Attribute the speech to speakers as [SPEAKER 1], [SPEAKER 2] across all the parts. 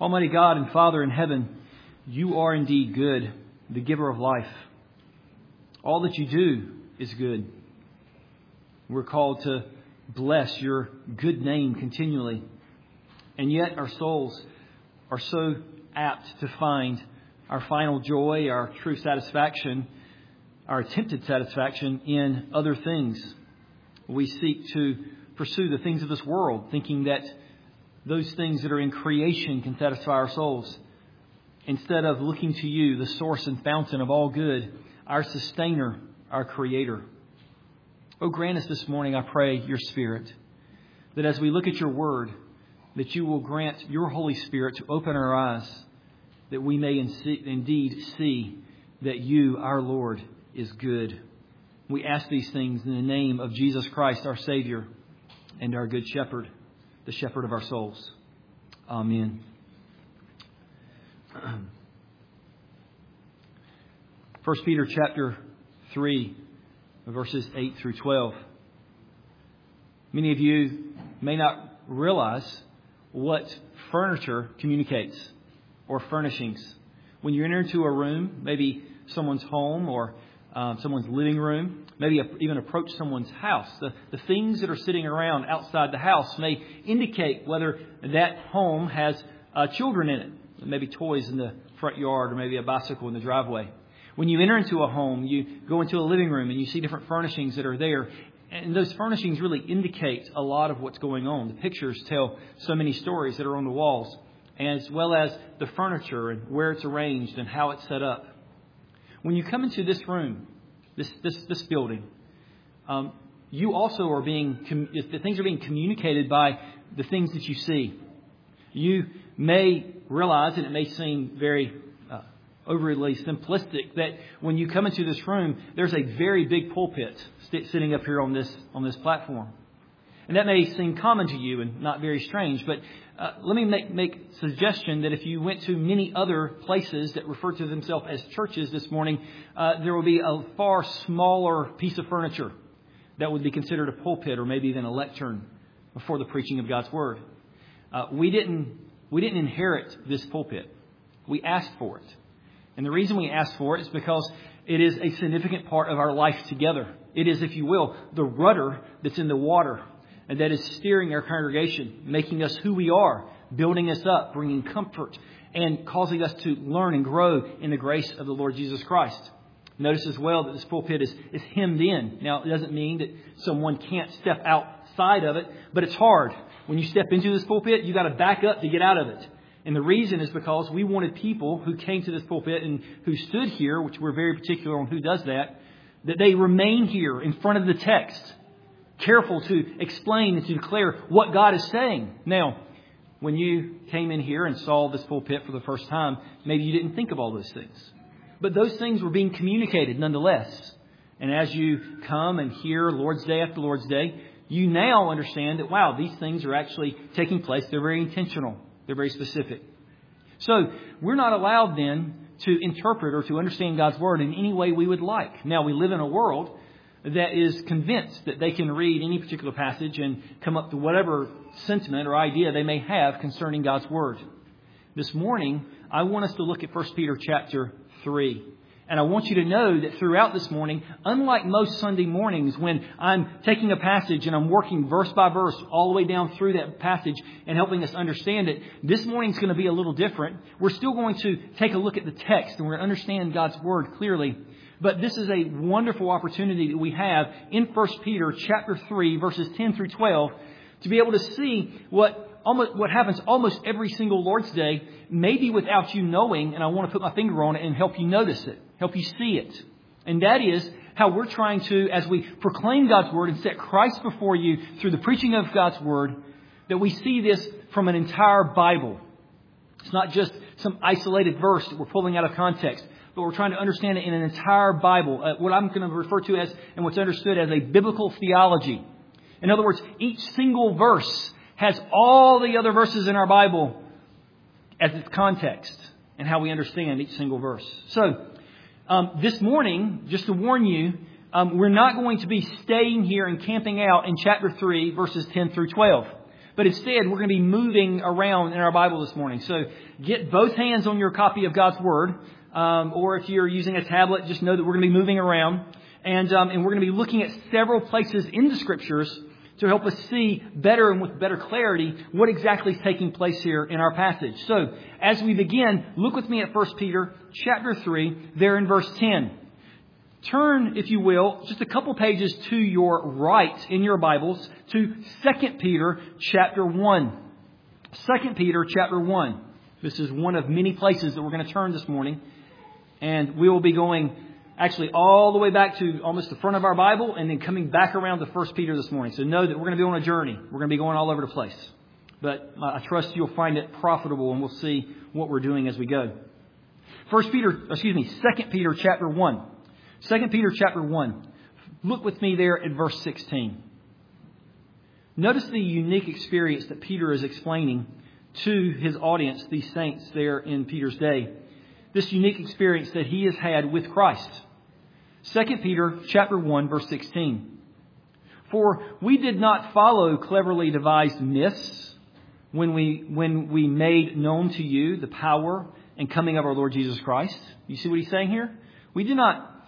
[SPEAKER 1] Almighty God and Father in heaven, You are indeed good, the giver of life. All that You do is good. We're called to bless Your good name continually. And yet our souls are so apt to find our final joy, our true satisfaction, our attempted satisfaction in other things. We seek to pursue the things of this world, thinking that those things that are in creation can satisfy our souls, instead of looking to You, the source and fountain of all good, our sustainer, our creator. Oh, grant us this morning, I pray, Your Spirit, that as we look at Your word, that You will grant Your Holy Spirit to open our eyes, that we may indeed see that You, our Lord, is good. We ask these things in the name of Jesus Christ, our Savior and our good shepherd, the shepherd of our souls. Amen. 1 Peter chapter 3, verses 8 through 12. Many of you may not realize what furniture communicates, or furnishings. When you enter into a room, maybe someone's home or someone's living room, maybe even approach someone's house, the things that are sitting around outside the house may indicate whether that home has children in it. Maybe toys in the front yard, or maybe a bicycle in the driveway. When you enter into a home, you go into a living room and you see different furnishings that are there. And those furnishings really indicate a lot of what's going on. The pictures tell so many stories that are on the walls, as well as the furniture and where it's arranged and how it's set up. When you come into this room, this building, you also are the things are being communicated by the things that you see. You may realize, and it may seem very overly simplistic, that when you come into this room, there's a very big pulpit sitting up here on this platform. And that may seem common to you and not very strange, but let me make suggestion that if you went to many other places that refer to themselves as churches this morning, there will be a far smaller piece of furniture that would be considered a pulpit, or maybe even a lectern before the preaching of God's Word. We didn't inherit this pulpit. We asked for it. And the reason we asked for it is because it is a significant part of our life together. It is, if you will, the rudder that's in the water and that is steering our congregation, making us who we are, building us up, bringing comfort, and causing us to learn and grow in the grace of the Lord Jesus Christ. Notice as well that this pulpit is hemmed in. Now, it doesn't mean that someone can't step outside of it, but it's hard. When you step into this pulpit, you got to back up to get out of it. And the reason is because we wanted people who came to this pulpit and who stood here, which we're very particular on who does that they remain here in front of the text, careful to explain and to declare what God is saying. Now, when you came in here and saw this pulpit for the first time, maybe you didn't think of all those things. But those things were being communicated nonetheless. And as you come and hear Lord's Day after Lord's Day, you now understand that, wow, these things are actually taking place. They're very intentional. They're very specific. So we're not allowed then to interpret or to understand God's Word in any way we would like. Now, we live in a world that is convinced that they can read any particular passage and come up to whatever sentiment or idea they may have concerning God's Word. This morning, I want us to look at 1 Peter chapter 3. And I want you to know that throughout this morning, unlike most Sunday mornings when I'm taking a passage and I'm working verse by verse all the way down through that passage and helping us understand it, this morning's going to be a little different. We're still going to take a look at the text and we're going to understand God's Word clearly. But this is a wonderful opportunity that we have in 1 Peter chapter 3, verses 10 through 12, to be able to see what happens almost every single Lord's Day, maybe without you knowing, and I want to put my finger on it and help you notice it, help you see it. And that is how we're trying to, as we proclaim God's Word and set Christ before you through the preaching of God's Word, that we see this from an entire Bible. It's not just some isolated verse that we're pulling out of context, but we're trying to understand it in an entire Bible, what I'm going to refer to as, and what's understood as, a biblical theology. In other words, each single verse has all the other verses in our Bible as its context and how we understand each single verse. So, this morning, just to warn you, we're not going to be staying here and camping out in chapter 3, verses 10 through 12. But instead, we're going to be moving around in our Bible this morning. So get both hands on your copy of God's Word. Or if you're using a tablet, just know that we're going to be moving around. And we're going to be looking at several places in the Scriptures to help us see better and with better clarity what exactly is taking place here in our passage. So, as we begin, look with me at 1 Peter chapter 3, there in verse 10. Turn, if you will, just a couple pages to your right in your Bibles to 2 Peter chapter 1. 2 Peter chapter 1. This is one of many places that we're going to turn this morning. And we will be going actually all the way back to almost the front of our Bible and then coming back around to 1 Peter this morning. So know that we're going to be on a journey. We're going to be going all over the place. But I trust you'll find it profitable, and we'll see what we're doing as we go. 2 Peter chapter 1. 2 Peter chapter 1. Look with me there at verse 16. Notice the unique experience that Peter is explaining to his audience, these saints there in Peter's day. This unique experience that he has had with Christ. 2 Peter chapter 1, verse 16. For we did not follow cleverly devised myths when we made known to you the power and coming of our Lord Jesus Christ. You see what he's saying here? We did not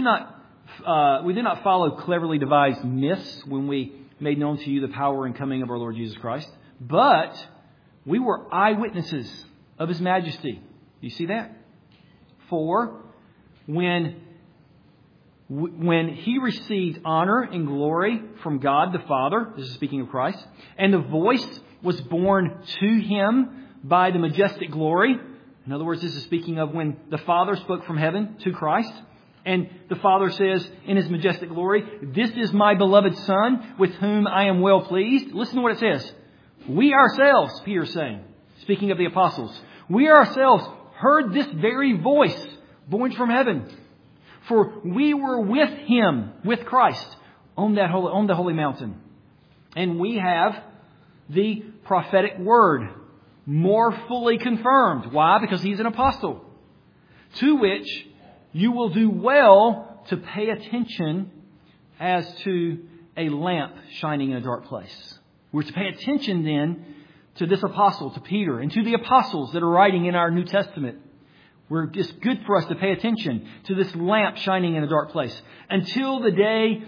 [SPEAKER 1] follow cleverly devised myths when we made known to you the power and coming of our Lord Jesus Christ, but we were eyewitnesses of His majesty. You see that? For when He received honor and glory from God the Father, this is speaking of Christ, and the voice was borne to Him by the majestic glory. In other words, this is speaking of when the Father spoke from heaven to Christ. And the Father says in His majestic glory, "This is my beloved Son, with whom I am well pleased." Listen to what it says. We ourselves, Peter's saying, speaking of the apostles, we ourselves heard this very voice born from heaven. For we were with Him, with Christ, on the holy mountain. And we have the prophetic word more fully confirmed. Why? Because He's an apostle. To which you will do well to pay attention as to a lamp shining in a dark place. We're to pay attention then to this apostle, to Peter, and to the apostles that are writing in our New Testament. It's good for us to pay attention to this lamp shining in a dark place until the day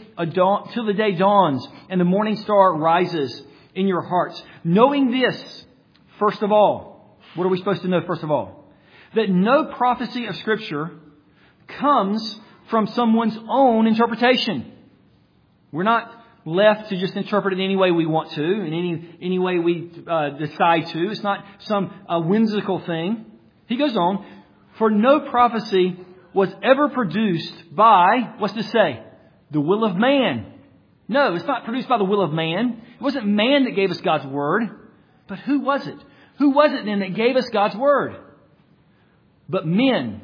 [SPEAKER 1] dawns and the morning star rises in your hearts. Knowing this, first of all, what are we supposed to know first of all? That no prophecy of Scripture comes from someone's own interpretation. We're not left to just interpret it any way we want to, in any way we decide to. It's not some whimsical thing. He goes on, for no prophecy was ever produced by, what's this say? The will of man. No, it's not produced by the will of man. It wasn't man that gave us God's Word. But who was it? Who was it then that gave us God's Word? But men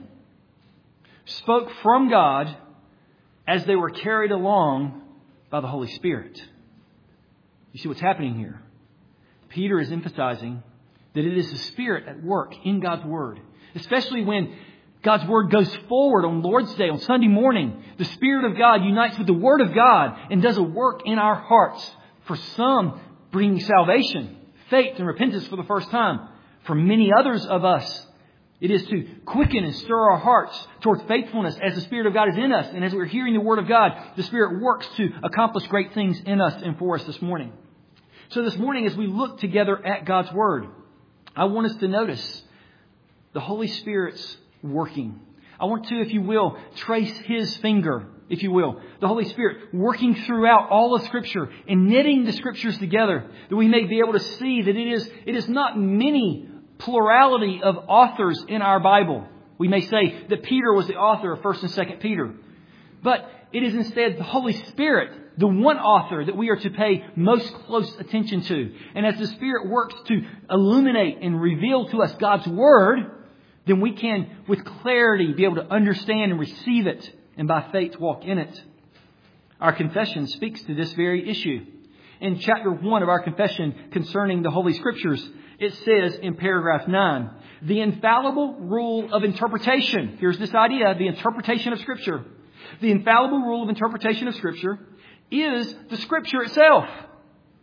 [SPEAKER 1] spoke from God as they were carried along by the Holy Spirit. You see what's happening here? Peter is emphasizing that it is the Spirit at work in God's Word. Especially when God's Word goes forward on Lord's Day, on Sunday morning. The Spirit of God unites with the Word of God and does a work in our hearts. For some, bringing salvation, faith and repentance for the first time. For many others of us, it is to quicken and stir our hearts toward faithfulness as the Spirit of God is in us. And as we're hearing the Word of God, the Spirit works to accomplish great things in us and for us this morning. So this morning, as we look together at God's Word, I want us to notice the Holy Spirit's working. I want to, if you will, trace His finger, if you will. The Holy Spirit working throughout all of Scripture and knitting the Scriptures together, that we may be able to see that it is not many plurality of authors in our Bible. We may say that Peter was the author of 1 and 2 Peter. But it is instead the Holy Spirit, the one author that we are to pay most close attention to. And as the Spirit works to illuminate and reveal to us God's Word, then we can, with clarity, be able to understand and receive it, and by faith walk in it. Our confession speaks to this very issue. In chapter 1 of our confession concerning the Holy Scriptures, it says in paragraph 9, the infallible rule of interpretation. Here's this idea, the interpretation of Scripture. The infallible rule of interpretation of Scripture is the Scripture itself.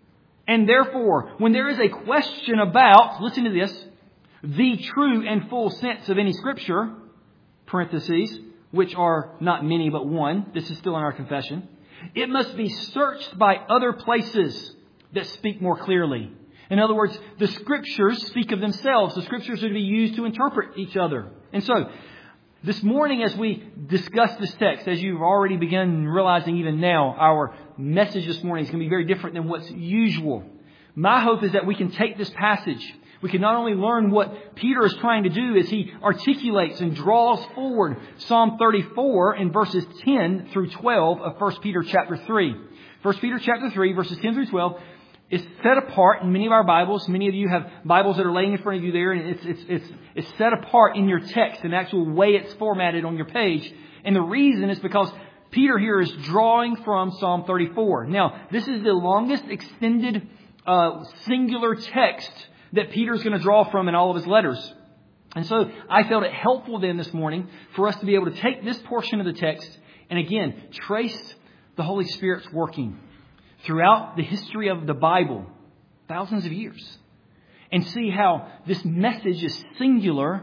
[SPEAKER 1] And therefore, when there is a question about, listen to this, the true and full sense of any Scripture, parentheses, which are not many but one, this is still in our confession, it must be searched by other places that speak more clearly. In other words, the Scriptures speak of themselves. The Scriptures are to be used to interpret each other. And so, this morning as we discuss this text, as you've already begun realizing even now, our message this morning is going to be very different than what's usual. My hope is that we can take this passage. We can not only learn what Peter is trying to do as he articulates and draws forward Psalm 34 in verses 10 through 12 of 1 Peter chapter 3. 1 Peter chapter 3, verses 10 through 12 is set apart in many of our Bibles. Many of you have Bibles that are laying in front of you there, and it's set apart in your text, an actual way it's formatted on your page. And the reason is because Peter here is drawing from Psalm 34. Now, this is the longest extended singular text that Peter's going to draw from in all of his letters. And so I felt it helpful then this morning for us to be able to take this portion of the text and again trace the Holy Spirit's working throughout the history of the Bible, thousands of years, and see how this message is singular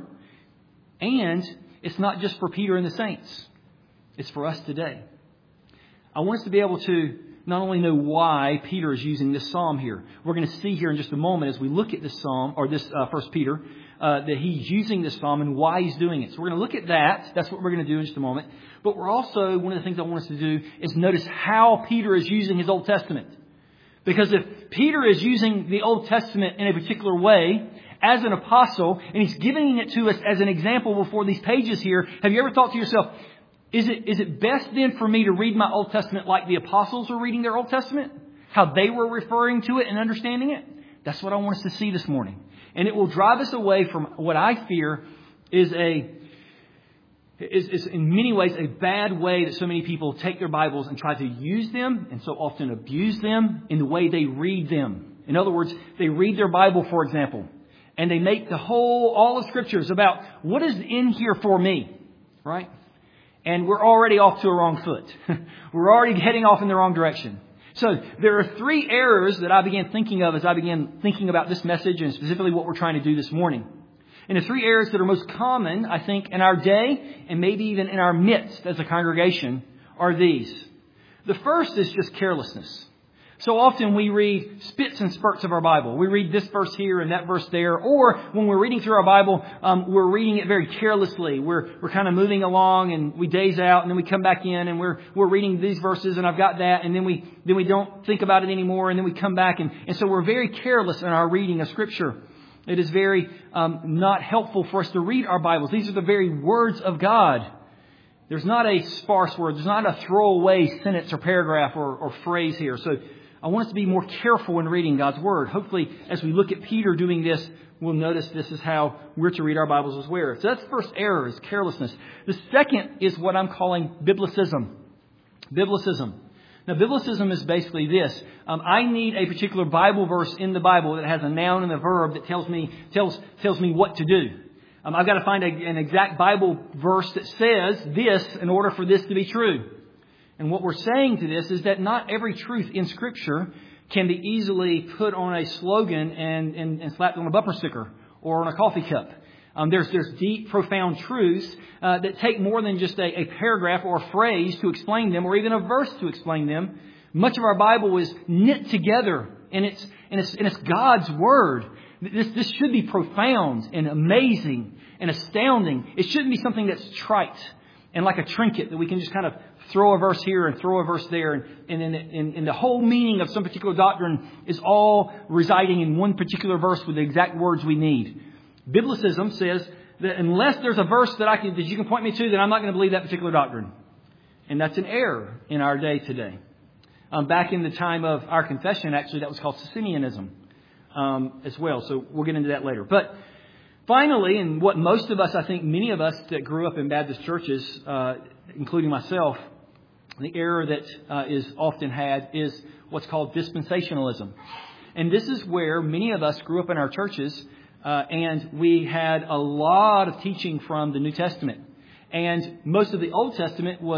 [SPEAKER 1] and it's not just for Peter and the saints. It's for us today. I want us to be able to not only know why Peter is using this psalm here. We're going to see here in just a moment as we look at this psalm, or this 1 Peter, that he's using this psalm and why he's doing it. So we're going to look at that. That's what we're going to do in just a moment. But we're also, one of the things I want us to do is notice how Peter is using his Old Testament. Because if Peter is using the Old Testament in a particular way as an apostle, and he's giving it to us as an example before these pages here, have you ever thought to yourself, is it best then for me to read my Old Testament like the apostles were reading their Old Testament? How they were referring to it and understanding it? That's what I want us to see this morning. And it will drive us away from what I fear is in many ways a bad way that so many people take their Bibles and try to use them and so often abuse them in the way they read them. In other words, they read their Bible, for example, and they make all the Scriptures about what is in here for me, right? And we're already off to a wrong foot. We're already heading off in the wrong direction. So there are three errors that I began thinking of as I began thinking about this message and specifically what we're trying to do this morning. And the three errors that are most common, I think, in our day and maybe even in our midst as a congregation are these. The first is just carelessness. So often we read spits and spurts of our Bible. We read this verse here and that verse there. Or when we're reading through our Bible, we're reading it very carelessly. We're kind of moving along and we daze out and then we come back in and we're reading these verses and I've got that. And then we don't think about it anymore. And then we come back. And so we're very careless in our reading of Scripture. It is very not helpful for us to read our Bibles. These are the very words of God. There's not a sparse word. There's not a throwaway sentence or paragraph or phrase here. So I want us to be more careful in reading God's Word. Hopefully, as we look at Peter doing this, we'll notice this is how we're to read our Bibles as well. So that's the first error, is carelessness. The second is what I'm calling biblicism. Biblicism. Now, biblicism is basically this. I need a particular Bible verse in the Bible that has a noun and a verb that tells me what to do. I've got to find an exact Bible verse that says this in order for this to be true. And what we're saying to this is that not every truth in Scripture can be easily put on a slogan and slapped on a bumper sticker or on a coffee cup. There's deep, profound truths that take more than just a paragraph or a phrase to explain them, or even a verse to explain them. Much of our Bible is knit together, and it's God's Word. This should be profound and amazing and astounding. It shouldn't be something that's trite and like a trinket that we can just kind of throw a verse here and throw a verse there. And the whole meaning of some particular doctrine is all residing in one particular verse with the exact words we need. Biblicism says that unless there's a verse that you can point me to, then I'm not going to believe that particular doctrine. And that's an error in our day today. Back in the time of our confession, actually, that was called Socinianism as well. So we'll get into that later. But finally, and what most of us, I think many of us that grew up in Baptist churches, including myself, the error that is often had is what's called dispensationalism. And this is where many of us grew up in our churches, and we had a lot of teaching from the New Testament. And most of the Old Testament was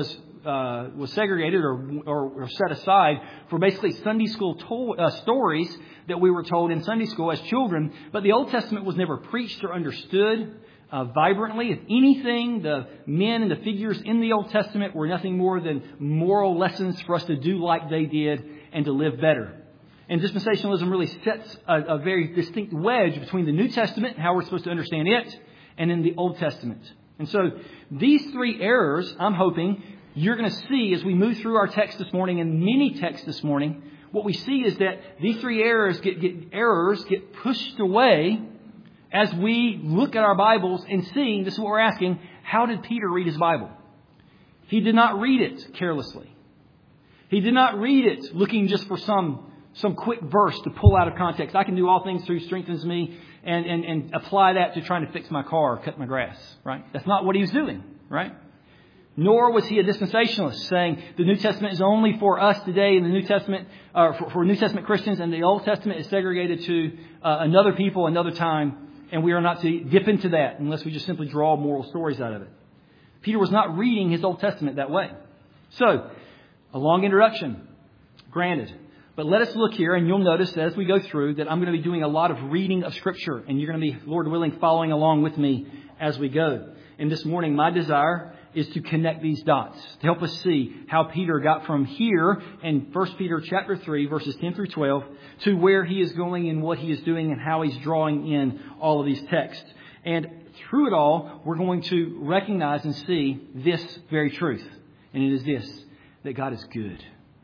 [SPEAKER 1] was segregated or set aside for basically Sunday school stories that we were told in Sunday school as children. But the Old Testament was never preached or understood vibrantly. If anything, the men and the figures in the Old Testament were nothing more than moral lessons for us to do like they did and to live better. And dispensationalism really sets a very distinct wedge between the New Testament and how we're supposed to understand it and in the Old Testament. And so these three errors, I'm hoping, you're going to see as we move through our text this morning and many texts this morning. What we see is that these three errors get pushed away as we look at our Bibles and see, this is what we're asking, how did Peter read his Bible? He did not read it carelessly. He did not read it looking just for some quick verse to pull out of context. I can do all things through strengthens me and apply that to trying to fix my car or cut my grass, right? That's not what he was doing, right? Nor was he a dispensationalist saying the New Testament is only for us today and the New Testament, for New Testament Christians, and the Old Testament is segregated to another people, another time, and we are not to dip into that unless we just simply draw moral stories out of it. Peter was not reading his Old Testament that way. So, a long introduction, granted. But let us look here, and you'll notice as we go through that I'm going to be doing a lot of reading of Scripture, and you're going to be, Lord willing, following along with me as we go. And this morning, my desire is to connect these dots, to help us see how Peter got from here in 1 Peter chapter 3, verses 10 through 12, to where he is going and what he is doing and how he's drawing in all of these texts. And through it all, we're going to recognize and see this very truth. And it is this, that God is good.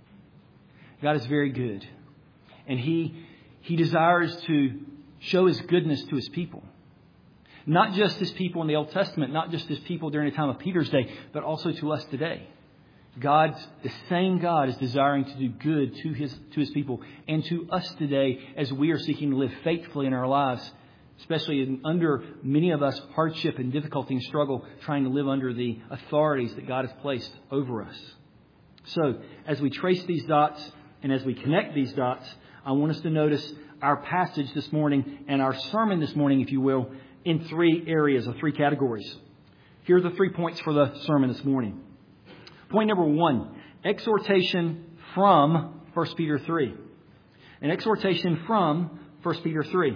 [SPEAKER 1] God is very good. And He desires to show His goodness to His people. Not just His people in the Old Testament, not just His people during the time of Peter's day, but also to us today. The same God is desiring to do good to His people and to us today as we are seeking to live faithfully in our lives, especially under many of us hardship and difficulty and struggle, trying to live under the authorities that God has placed over us. So, as we trace these dots and as we connect these dots, I want us to notice our passage this morning and our sermon this morning, if you will, in three areas or three categories. Here are the 3 points for the sermon this morning. Point number 1, exhortation from 1 Peter 3. An exhortation from 1 Peter 3.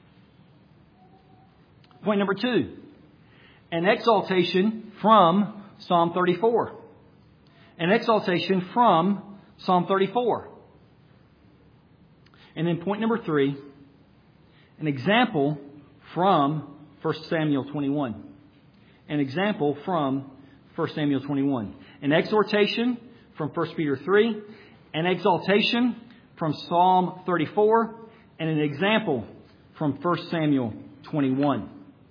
[SPEAKER 1] Point number 2, an exaltation from Psalm 34. An exaltation from Psalm 34. And then point number 3, an example from 1 Samuel 21. An example from 1 Samuel 21. An exhortation from 1 Peter 3. An exaltation from Psalm 34. And an example from 1 Samuel 21.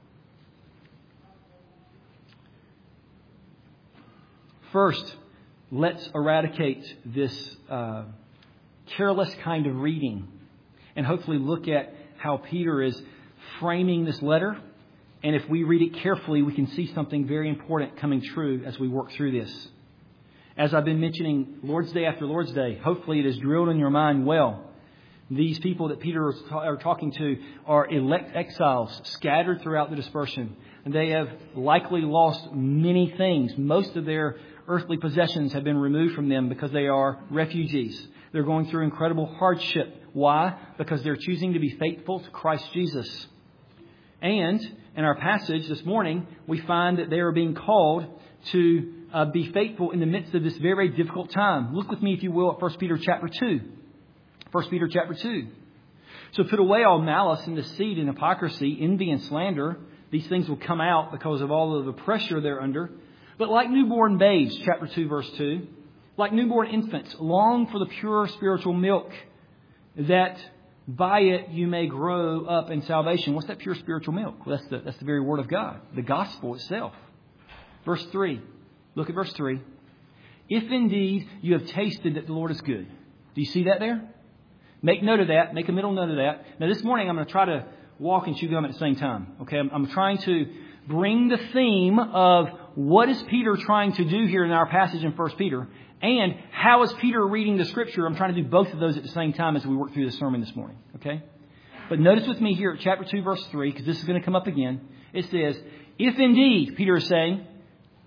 [SPEAKER 1] First, let's eradicate this careless kind of reading and hopefully look at how Peter is framing this letter. And if we read it carefully, we can see something very important coming true as we work through this. As I've been mentioning Lord's Day after Lord's Day, hopefully it is drilled in your mind well. These people that Peter is talking to are elect exiles scattered throughout the dispersion. And they have likely lost many things. Most of their earthly possessions have been removed from them because they are refugees. They're going through incredible hardship. Why? Because they're choosing to be faithful to Christ Jesus. And in our passage this morning, we find that they are being called to be faithful in the midst of this very, very difficult time. Look with me, if you will, at 1 Peter chapter 2. 1 Peter chapter 2. So put away all malice and deceit and hypocrisy, envy and slander. These things will come out because of all of the pressure they're under. But like newborn babes, chapter 2, verse 2, like newborn infants, long for the pure spiritual milk, that by it you may grow up in salvation. What's that pure spiritual milk? Well, that's the very word of God, the gospel itself. Verse 3. Look at verse 3. If indeed you have tasted that the Lord is good. Do you see that there? Make note of that. Make a mental note of that. Now this morning I'm going to try to walk and chew gum at the same time. Okay, I'm trying to bring the theme of what is Peter trying to do here in our passage in 1 Peter, and how is Peter reading the Scripture. I'm trying to do both of those at the same time as we work through the sermon this morning. Okay, but notice with me here at chapter 2, verse 3, because this is going to come up again. It says, if indeed, Peter is saying,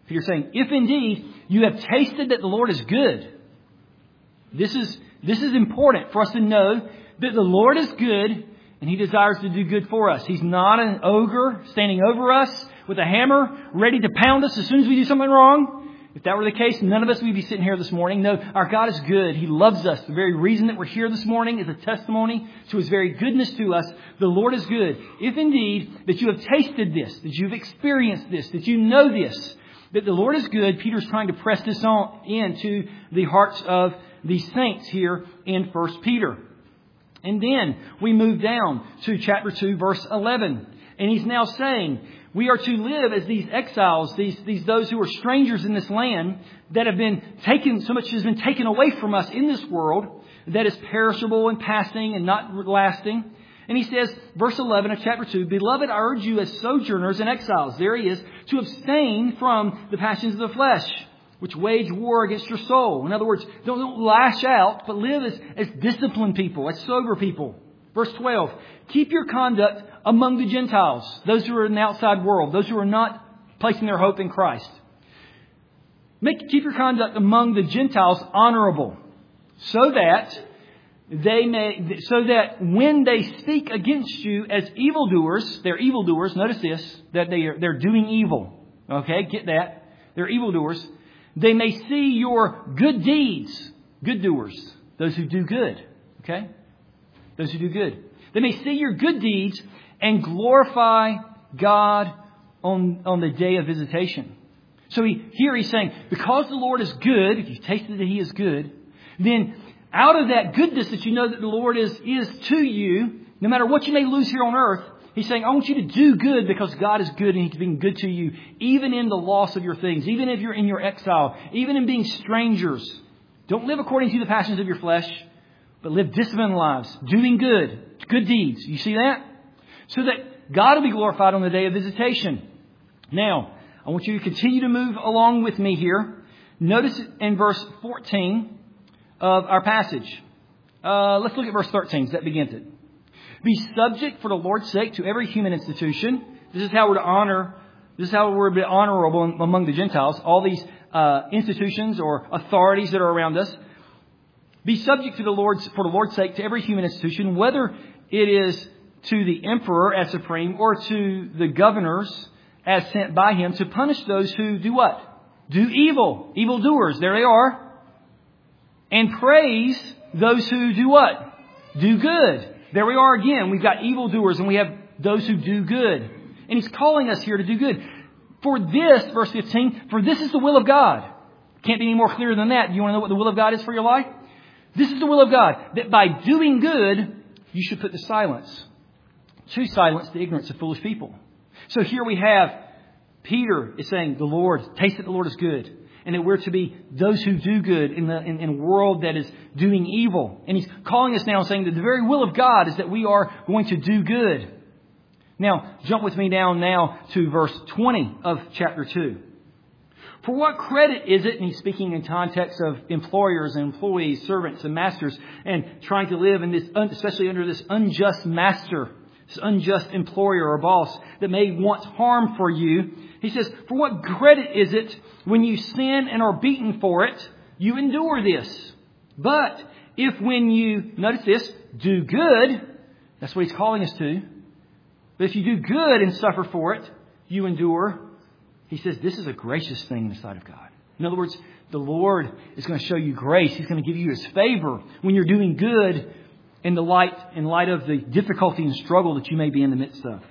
[SPEAKER 1] Peter's saying, if indeed you have tasted that the Lord is good. This is important for us to know that the Lord is good and He desires to do good for us. He's not an ogre standing over us with a hammer ready to pound us as soon as we do something wrong. If that were the case, none of us would be sitting here this morning. No, our God is good. He loves us. The very reason that we're here this morning is a testimony to His very goodness to us. The Lord is good. If indeed that you have tasted this, that you've experienced this, that you know this, that the Lord is good, Peter's trying to press this on into the hearts of the saints here in 1 Peter. And then we move down to chapter 2, verse 11. And he's now saying, we are to live as these exiles, those who are strangers in this land that have been taken, so much has been taken away from us in this world that is perishable and passing and not lasting. And he says, verse 11 of chapter 2, Beloved, I urge you as sojourners and exiles, there he is, to abstain from the passions of the flesh, which wage war against your soul. In other words, don't lash out, but live as disciplined people, as sober people. Verse 12, keep your conduct among the Gentiles, those who are in the outside world, those who are not placing their hope in Christ. Keep your conduct among the Gentiles honorable, so that when they speak against you as evildoers, they're evildoers. Notice this, that they're doing evil. Okay, get that? They're evildoers. They may see your good deeds, good doers, those who do good. Okay, those who do good. They may see your good deeds and glorify God on the day of visitation. So here he's saying, because the Lord is good, if you've tasted that He is good, then out of that goodness that you know that the Lord is to you, no matter what you may lose here on earth, He's saying, I want you to do good because God is good and He's being good to you, even in the loss of your things, even if you're in your exile, even in being strangers. Don't live according to the passions of your flesh, but live disciplined lives, doing good deeds. You see that? So that God will be glorified on the day of visitation. Now, I want you to continue to move along with me here. Notice in verse 14 of our passage. Let's look at verse 13. That begins it. Be subject for the Lord's sake to every human institution. This is how we're to honor. This is how we're to be honorable among the Gentiles. All these institutions or authorities that are around us. Be subject to for the Lord's sake to every human institution, whether it is to the emperor as supreme or to the governors as sent by him to punish those who do what? Do evil. Evildoers. There they are. And praise those who do what? Do good. There we are again. We've got evildoers and we have those who do good. And He's calling us here to do good. For this, verse 15, for this is the will of God. Can't be any more clear than that. Do you want to know what the will of God is for your life? This is the will of God, that by doing good, you should put to silence the ignorance of foolish people. So here we have Peter is saying, taste that the Lord is good. And that we're to be those who do good in a world that is doing evil. And he's calling us now and saying that the very will of God is that we are going to do good. Now, jump with me down now to verse 20 of chapter 2. For what credit is it, and he's speaking in context of employers and employees, servants and masters, and trying to live in this, especially under this unjust master, this unjust employer or boss that may want harm for you. He says, for what credit is it when you sin and are beaten for it, you endure this? But if when you, notice this, do good, that's what he's calling us to. But if you do good and suffer for it, you endure. He says this is a gracious thing in the sight of God. In other words, the Lord is going to show you grace. He's going to give you His favor when you're doing good in light of the difficulty and struggle that you may be in the midst of.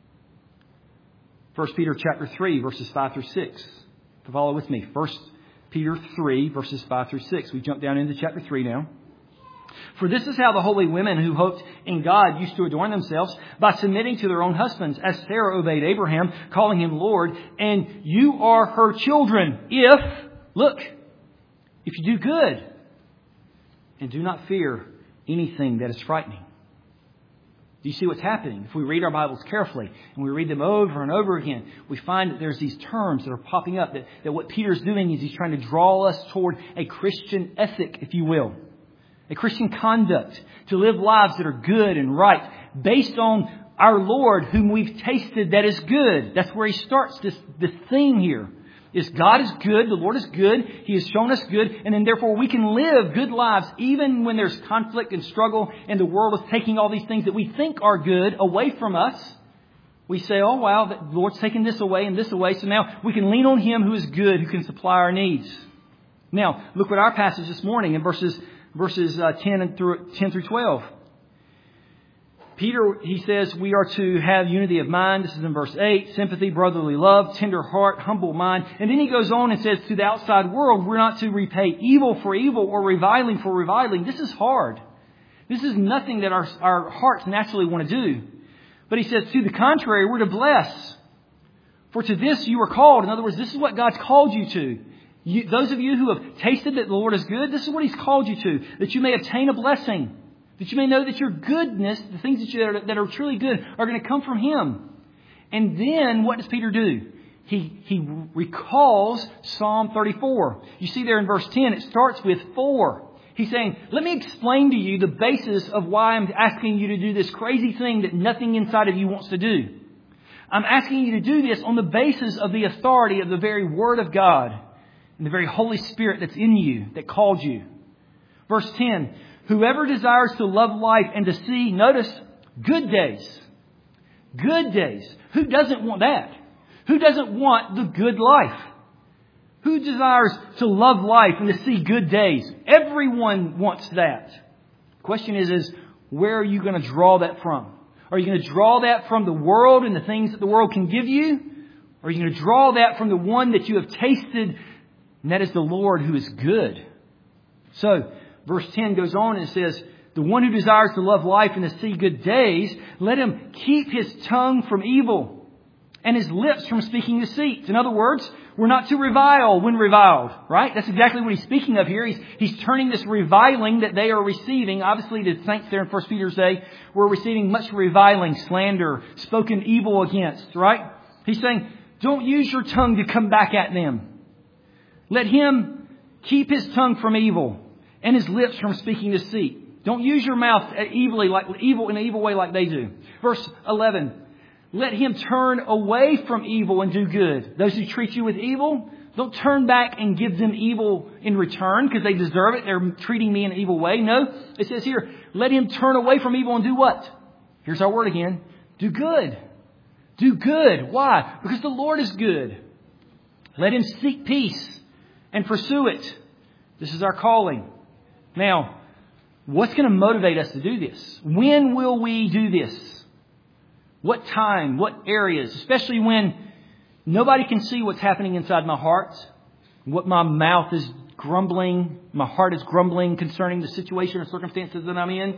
[SPEAKER 1] 1 Peter chapter 3, verses 5 through 6. Follow with me. 1 Peter 3, verses 5 through 6. We jump down into chapter 3 now. For this is how the holy women who hoped in God used to adorn themselves, by submitting to their own husbands, as Sarah obeyed Abraham, calling him Lord. And you are her children if you do good and do not fear anything that is frightening. Do you see what's happening? If we read our Bibles carefully and we read them over and over again, we find that there's these terms that are popping up, that what Peter's doing is he's trying to draw us toward a Christian ethic, if you will. A Christian conduct, to live lives that are good and right, based on our Lord, whom we've tasted that is good. That's where he starts this theme here. is God is good, the Lord is good, He has shown us good, and then therefore we can live good lives even when there's conflict and struggle and the world is taking all these things that we think are good away from us. We say, oh wow, the Lord's taken this away and this away, so now we can lean on Him who is good, who can supply our needs. Now, look at our passage this morning in verses 10 through 12. Peter, he says, we are to have unity of mind. This is in verse 8. Sympathy, brotherly love, tender heart, humble mind. And then he goes on and says, to the outside world, we're not to repay evil for evil or reviling for reviling. This is hard. This is nothing that our hearts naturally want to do. But he says, to the contrary, we're to bless. For to this you are called. In other words, this is what God's called you to. Those of you who have tasted that the Lord is good, this is what He's called you to. That you may obtain a blessing. That you may know that your goodness, the things that are truly good, are going to come from Him. And then what does Peter do? He recalls Psalm 34. You see there in verse 10, it starts with 4. He's saying, let me explain to you the basis of why I'm asking you to do this crazy thing that nothing inside of you wants to do. I'm asking you to do this on the basis of the authority of the very Word of God and the very Holy Spirit that's in you, that called you. Verse 10, whoever desires to love life and to see, notice, good days. Good days. Who doesn't want that? Who doesn't want the good life? Who desires to love life and to see good days? Everyone wants that. The question is where are you going to draw that from? Are you going to draw that from the world and the things that the world can give you? Or are you going to draw that from the one that you have tasted, and that is the Lord who is good? So, verse 10 goes on and says, the one who desires to love life and to see good days, let him keep his tongue from evil and his lips from speaking deceit. In other words, we're not to revile when reviled, right? That's exactly what he's speaking of here. He's turning this reviling that they are receiving. Obviously, the saints there in 1 Peter's day were receiving much reviling, slander, spoken evil against, right? He's saying, don't use your tongue to come back at them. Let him keep his tongue from evil and his lips from speaking deceit. Don't use your mouth in an evil way like they do. Verse 11. Let him turn away from evil and do good. Those who treat you with evil, don't turn back and give them evil in return because they deserve it. They're treating me in an evil way. No, it says here, let him turn away from evil and do what? Here's our word again. Do good. Do good. Why? Because the Lord is good. Let him seek peace and pursue it. This is our calling. Now, what's going to motivate us to do this? When will we do this? What time? What areas? Especially when nobody can see what's happening inside my heart. What my mouth is grumbling. My heart is grumbling concerning the situation or circumstances that I'm in.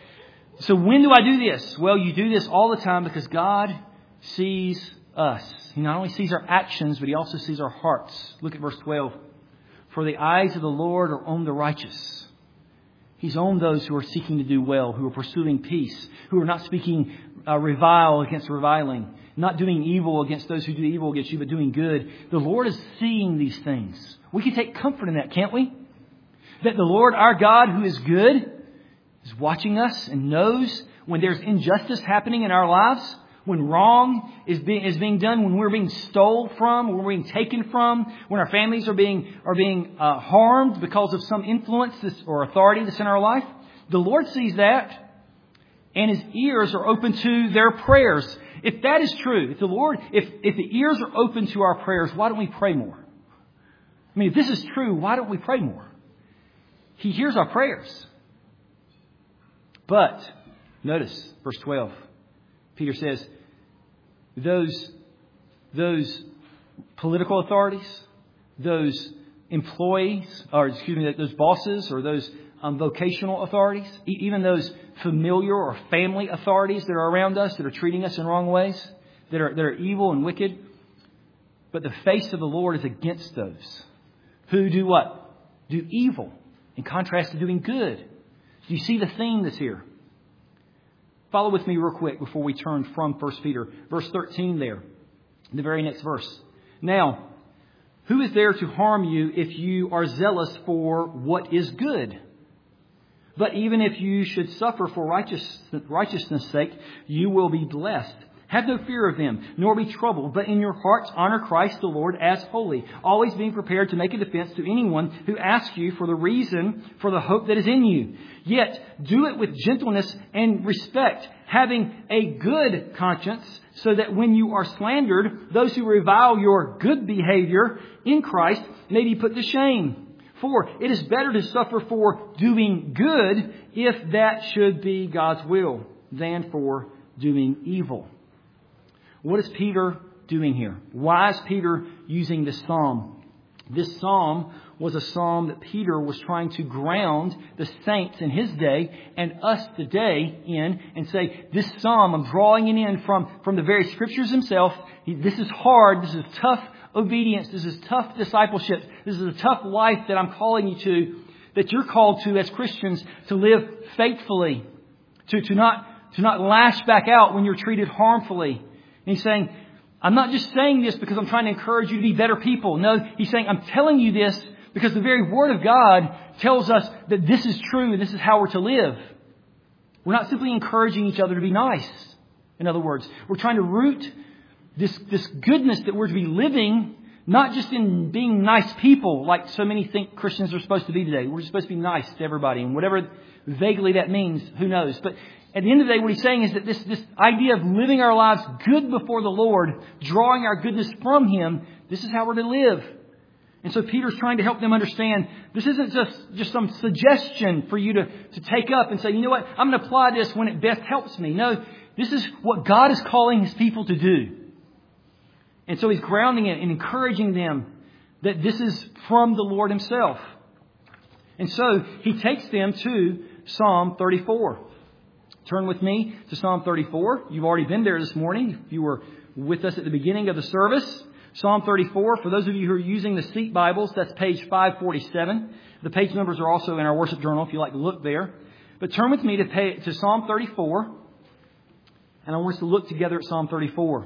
[SPEAKER 1] So when do I do this? Well, you do this all the time because God sees us. He not only sees our actions, but He also sees our hearts. Look at verse 12. For the eyes of the Lord are on the righteous. He's on those who are seeking to do well, who are pursuing peace, who are not speaking revile against reviling, not doing evil against those who do evil against you, but doing good. The Lord is seeing these things. We can take comfort in that, can't we? That the Lord, our God, who is good, is watching us and knows when there's injustice happening in our lives, when wrong is being done, when we're being stole from, when we're being taken from, when our families are being harmed because of some influence or authority that's in our life. The Lord sees that, and His ears are open to their prayers. If that is true, if the ears are open to our prayers, why don't we pray more? I mean, if this is true, why don't we pray more? He hears our prayers. But notice verse 12. Peter says, those political authorities, those employees, those bosses or those vocational authorities, even those familiar or family authorities that are around us that are treating us in wrong ways, that are evil and wicked. But the face of the Lord is against those who do what? Do evil in contrast to doing good. Do you see the theme that's here? Follow with me real quick before we turn from 1 Peter. Verse 13 there, the very next verse. Now, who is there to harm you if you are zealous for what is good? But even if you should suffer for righteousness' sake, you will be blessed.
[SPEAKER 2] Have no fear of them, nor be troubled, but in your hearts honor Christ the Lord as holy, always being prepared to make a defense to anyone who asks you for the reason for the hope that is in you. Yet do it with gentleness and respect, having a good conscience, so that when you are slandered, those who revile your good behavior in Christ may be put to shame. For it is better to suffer for doing good, if that should be God's will, than for doing evil. What is Peter doing here? Why is Peter using this psalm? This psalm was a psalm that Peter was trying to ground the saints in his day and us today in, and say, this psalm, I'm drawing it in from the very scriptures himself. This is hard. This is tough obedience. This is tough discipleship. This is a tough life that I'm calling you to, that you're called to as Christians, to live faithfully, to not lash back out when you're treated harmfully. And he's saying, I'm not just saying this because I'm trying to encourage you to be better people. No, he's saying, I'm telling you this because the very Word of God tells us that this is true and this is how we're to live. We're not simply encouraging each other to be nice. In other words, we're trying to root this goodness that we're to be living, not just in being nice people, like so many think Christians are supposed to be today. We're supposed to be nice to everybody, and whatever vaguely that means, who knows. But at the end of the day, what he's saying is that this idea of living our lives good before the Lord, drawing our goodness from Him, this is how we're to live. And so Peter's trying to help them understand this isn't just some suggestion for you to take up and say, you know what, I'm going to apply this when it best helps me. No, this is what God is calling His people to do. And so He's grounding it and encouraging them that this is from the Lord Himself. And so He takes them to Psalm 34. Turn with me to Psalm 34. You've already been there this morning. If you were with us at the beginning of the service. Psalm 34, for those of you who are using the Seat Bibles, that's page 547. The page numbers are also in our worship journal if you'd like to look there. But turn with me to Psalm 34. And I want us to look together at Psalm 34.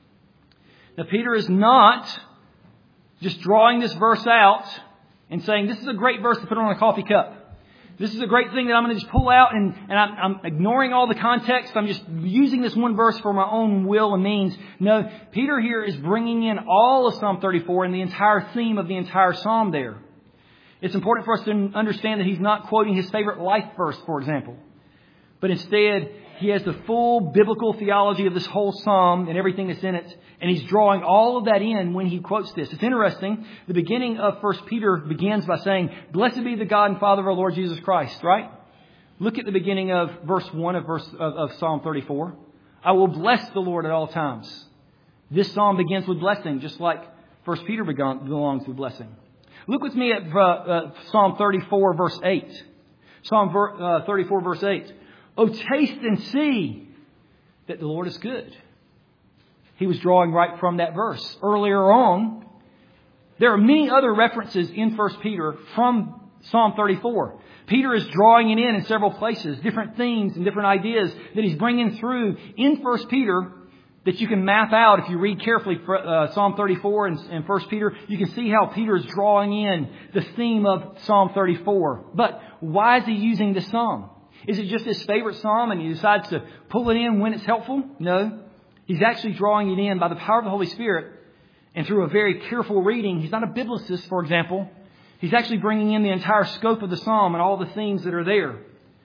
[SPEAKER 2] Now, Peter is not just drawing this verse out and saying, this is a great verse to put on a coffee cup. This is a great thing that I'm going to just pull out and I'm ignoring all the context. I'm just using this one verse for my own will and means. No, Peter here is bringing in all of Psalm 34 and the entire theme of the entire psalm there. It's important for us to understand that he's not quoting his favorite life verse, for example. But instead, he has the full biblical theology of this whole psalm and everything that's in it. And he's drawing all of that in when he quotes this. It's interesting. The beginning of 1 Peter begins by saying, blessed be the God and Father of our Lord Jesus Christ, right? Look at the beginning of verse 1 of Psalm 34. I will bless the Lord at all times. This psalm begins with blessing, just like 1 Peter belongs with blessing. Look with me at Psalm 34, verse 8. Psalm 34, verse 8. Oh, taste and see that the Lord is good. He was drawing right from that verse. Earlier on, there are many other references in 1 Peter from Psalm 34. Peter is drawing it in several places, different themes and different ideas that he's bringing through in 1 Peter that you can map out. If you read carefully Psalm 34 and 1 Peter, you can see how Peter is drawing in the theme of Psalm 34. But why is he using this psalm? Is it just his favorite psalm and he decides to pull it in when it's helpful? No. He's actually drawing it in by the power of the Holy Spirit and through a very careful reading. He's not a biblicist, for example. He's actually bringing in the entire scope of the psalm and all the themes that are there.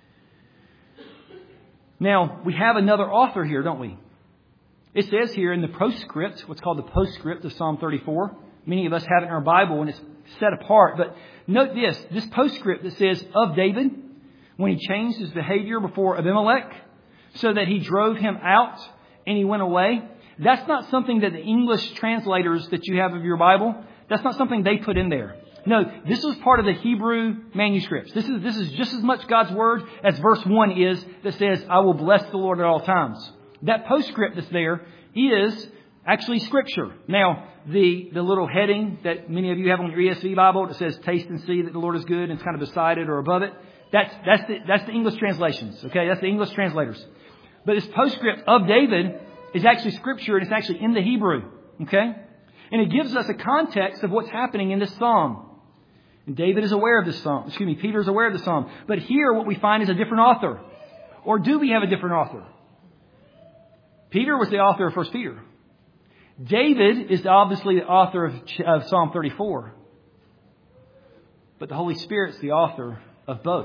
[SPEAKER 2] Now, we have another author here, don't we? It says here in the postscript, what's called the postscript of Psalm 34. Many of us have it in our Bible and it's set apart. But note this postscript that says, of David, when he changed his behavior before Abimelech, so that he drove him out and he went away. That's not something that the English translators that you have of your Bible, that's not something they put in there. No, this was part of the Hebrew manuscripts. This is just as much God's Word as verse 1 is that says, I will bless the Lord at all times. That postscript that's there is actually Scripture. Now, the little heading that many of you have on your ESV Bible that says, taste and see that the Lord is good, and it's kind of beside it or above it. That's the English translations. Okay, that's the English translators. But this postscript of David is actually Scripture, and it's actually in the Hebrew. Okay, and it gives us a context of what's happening in this psalm. And David is aware of this psalm. Peter is aware of the psalm. But here, what we find is a different author. Or do we have a different author? Peter was the author of 1 Peter. David is obviously the author of Psalm 34. But the Holy Spirit's the author of both.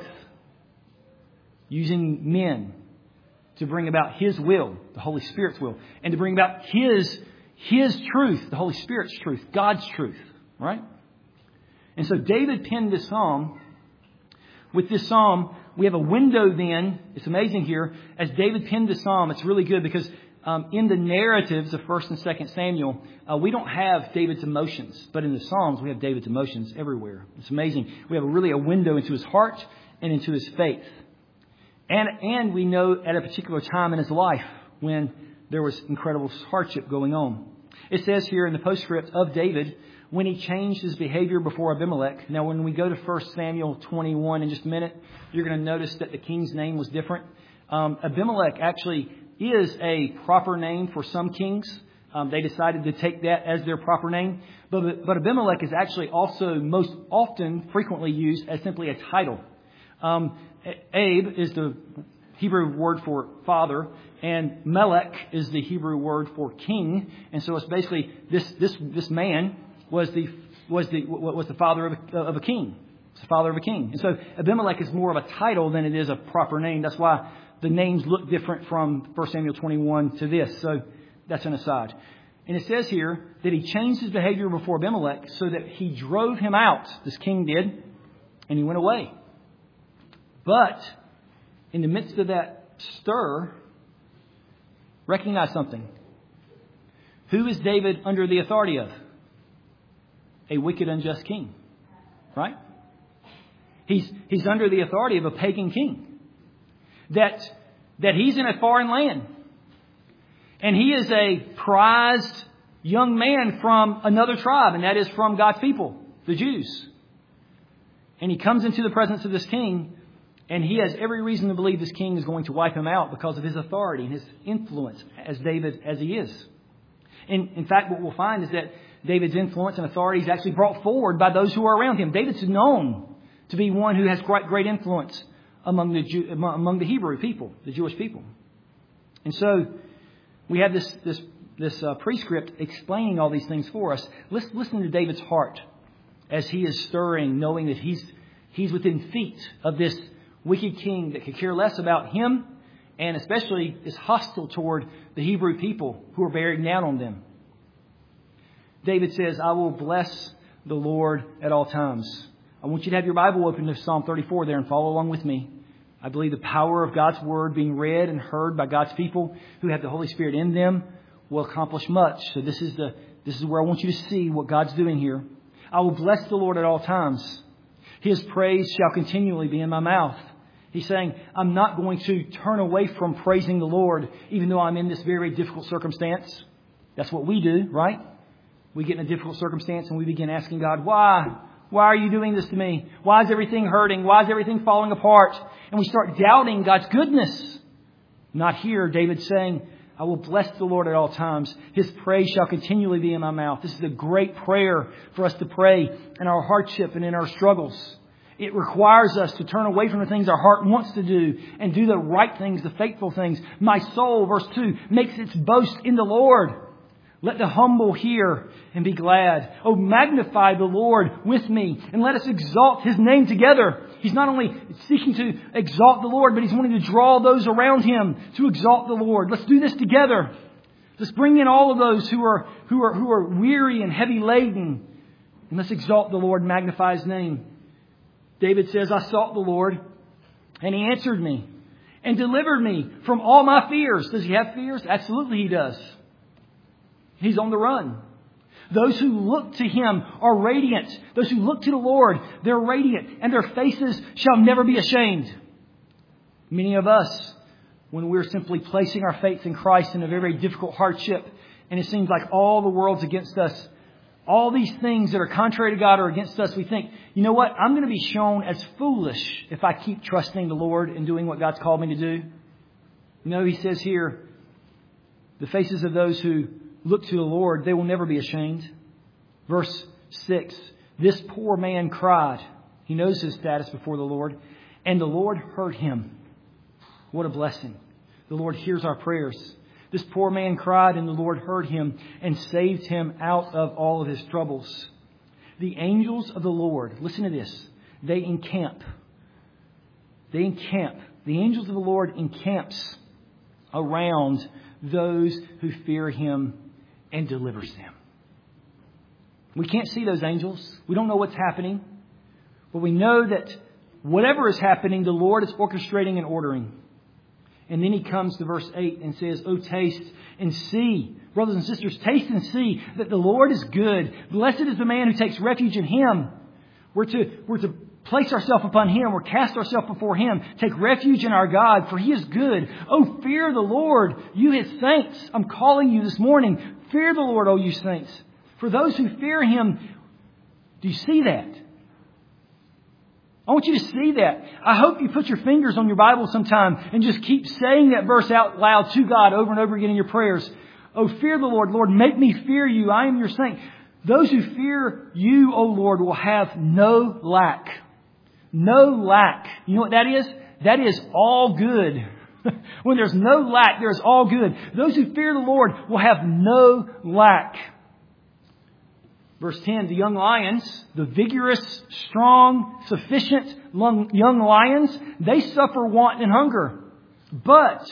[SPEAKER 2] Using men to bring about His will, the Holy Spirit's will, and to bring about His truth, the Holy Spirit's truth, God's truth, right? And so David penned this psalm. With this psalm, we have a window then. It's amazing here. As David penned this psalm, it's really good because in the narratives of 1 and 2 Samuel, we don't have David's emotions. But in the Psalms, we have David's emotions everywhere. It's amazing. We have really a window into his heart and into his faith. And we know at a particular time in his life when there was incredible hardship going on. It says here in the postscript of David, when he changed his behavior before Abimelech. Now, when we go to 1 Samuel 21 in just a minute, you're going to notice that the king's name was different. Abimelech actually is a proper name for some kings. They decided to take that as their proper name. But Abimelech is actually also most often, frequently used as simply a title. Abe is the Hebrew word for father, and Melech is the Hebrew word for king. And so it's basically this man was the father of a king. It's the father of a king. And so Abimelech is more of a title than it is a proper name. That's why the names look different from 1 Samuel 21 to this. So that's an aside. And it says here that he changed his behavior before Abimelech so that he drove him out. This king did. And he went away. But in the midst of that stir, recognize something. Who is David under the authority of? A wicked, unjust king. Right? He's under the authority of a pagan king. That he's in a foreign land. And he is a prized young man from another tribe, and that is from God's people, the Jews. And he comes into the presence of this king, and he has every reason to believe this king is going to wipe him out because of his authority and his influence as David as he is. And in fact, what we'll find is that David's influence and authority is actually brought forward by those who are around him. David's known to be one who has great influence among the Hebrew people, the Jewish people. And so we have this prescript explaining all these things for us. Listen to David's heart as he is stirring, knowing that he's within feet of this wicked king that could care less about him and especially is hostile toward the Hebrew people who are bearing down on them. David says, I will bless the Lord at all times. I want you to have your Bible open to Psalm 34 there and follow along with me. I believe the power of God's Word being read and heard by God's people who have the Holy Spirit in them will accomplish much. So this is where I want you to see what God's doing here. I will bless the Lord at all times. His praise shall continually be in my mouth. He's saying, I'm not going to turn away from praising the Lord, even though I'm in this very difficult circumstance. That's what we do, right? We get in a difficult circumstance and we begin asking God, why? Why are you doing this to me? Why is everything hurting? Why is everything falling apart? And we start doubting God's goodness. Not here. David's saying, I will bless the Lord at all times. His praise shall continually be in my mouth. This is a great prayer for us to pray in our hardship and in our struggles. It requires us to turn away from the things our heart wants to do and do the right things, the faithful things. My soul, verse 2, makes its boast in the Lord. Let the humble hear and be glad. Oh, magnify the Lord with me and let us exalt His name together. He's not only seeking to exalt the Lord, but He's wanting to draw those around Him to exalt the Lord. Let's do this together. Let's bring in all of those who are weary and heavy laden. And let's exalt the Lord and magnify His name. David says, I sought the Lord and He answered me and delivered me from all my fears. Does He have fears? Absolutely He does. He's on the run. Those who look to Him are radiant. Those who look to the Lord, they're radiant, and their faces shall never be ashamed. Many of us, when we're simply placing our faith in Christ in a very difficult hardship, and it seems like all the world's against us, all these things that are contrary to God are against us, we think, you know what? I'm going to be shown as foolish if I keep trusting the Lord and doing what God's called me to do. No, He says here, the faces of those who look to the Lord, they will never be ashamed. Verse 6, this poor man cried. He knows his status before the Lord, and the Lord heard him. What a blessing. The Lord hears our prayers. This poor man cried, and the Lord heard him and saved him out of all of his troubles. The angels of the Lord, listen to this, they encamp. They encamp. The angels of the Lord encamps around those who fear Him and delivers them. We can't see those angels. We don't know what's happening. But we know that whatever is happening, the Lord is orchestrating and ordering. And then He comes to verse 8 and says, "Oh, taste and see." Brothers and sisters, taste and see that the Lord is good. Blessed is the man who takes refuge in Him. We're to place ourselves upon Him. We're cast ourselves before Him. Take refuge in our God, for He is good. Oh, fear the Lord, you His saints. I'm calling you this morning. Fear the Lord, oh, you saints. For those who fear Him, do you see that? I want you to see that. I hope you put your fingers on your Bible sometime and just keep saying that verse out loud to God over and over again in your prayers. Oh, fear the Lord. Lord, make me fear you. I am your saint. Those who fear you, O Lord, will have no lack. No lack. You know what that is? That is all good. When there's no lack, there's all good. Those who fear the Lord will have no lack. Verse 10, the young lions, the vigorous, strong, sufficient young lions, they suffer want and hunger. But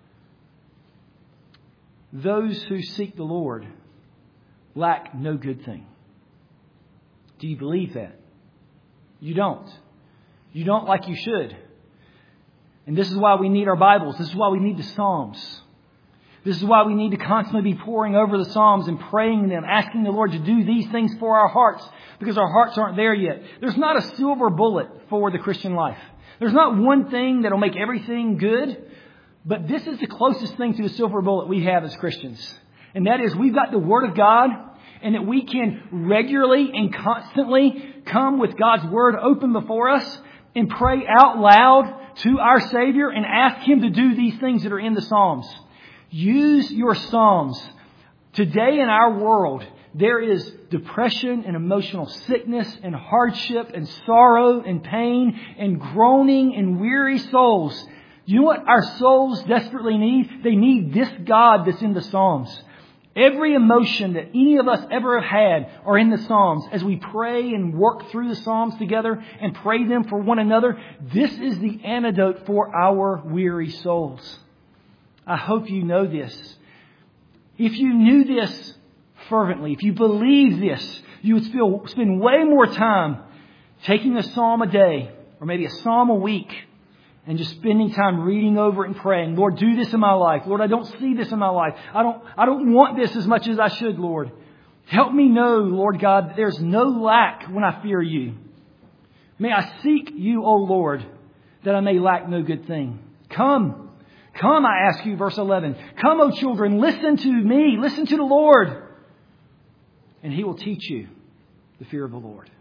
[SPEAKER 2] those who seek the Lord lack no good thing. Do you believe that? You don't. You don't like you should. And this is why we need our Bibles. This is why we need the Psalms. This is why we need to constantly be poring over the Psalms and praying them, asking the Lord to do these things for our hearts, because our hearts aren't there yet. There's not a silver bullet for the Christian life. There's not one thing that'll make everything good, but this is the closest thing to the silver bullet we have as Christians. And that is, we've got the Word of God, and that we can regularly and constantly come with God's Word open before us and pray out loud to our Savior and ask Him to do these things that are in the Psalms. Use your Psalms. Today in our world, there is depression and emotional sickness and hardship and sorrow and pain and groaning and weary souls. You know what our souls desperately need? They need this God that's in the Psalms. Every emotion that any of us ever have had are in the Psalms. As we pray and work through the Psalms together and pray them for one another, this is the antidote for our weary souls. I hope you know this. If you knew this fervently, if you believed this, you would spend way more time taking a psalm a day or maybe a psalm a week and just spending time reading over it and praying. Lord, do this in my life. Lord, I don't see this in my life. I don't want this as much as I should, Lord. Help me know, Lord God, that there's no lack when I fear you. May I seek you, O Lord, that I may lack no good thing. Come, I ask you, verse 11. Come, O children, listen to me. Listen to the Lord. And He will teach you the fear of the Lord.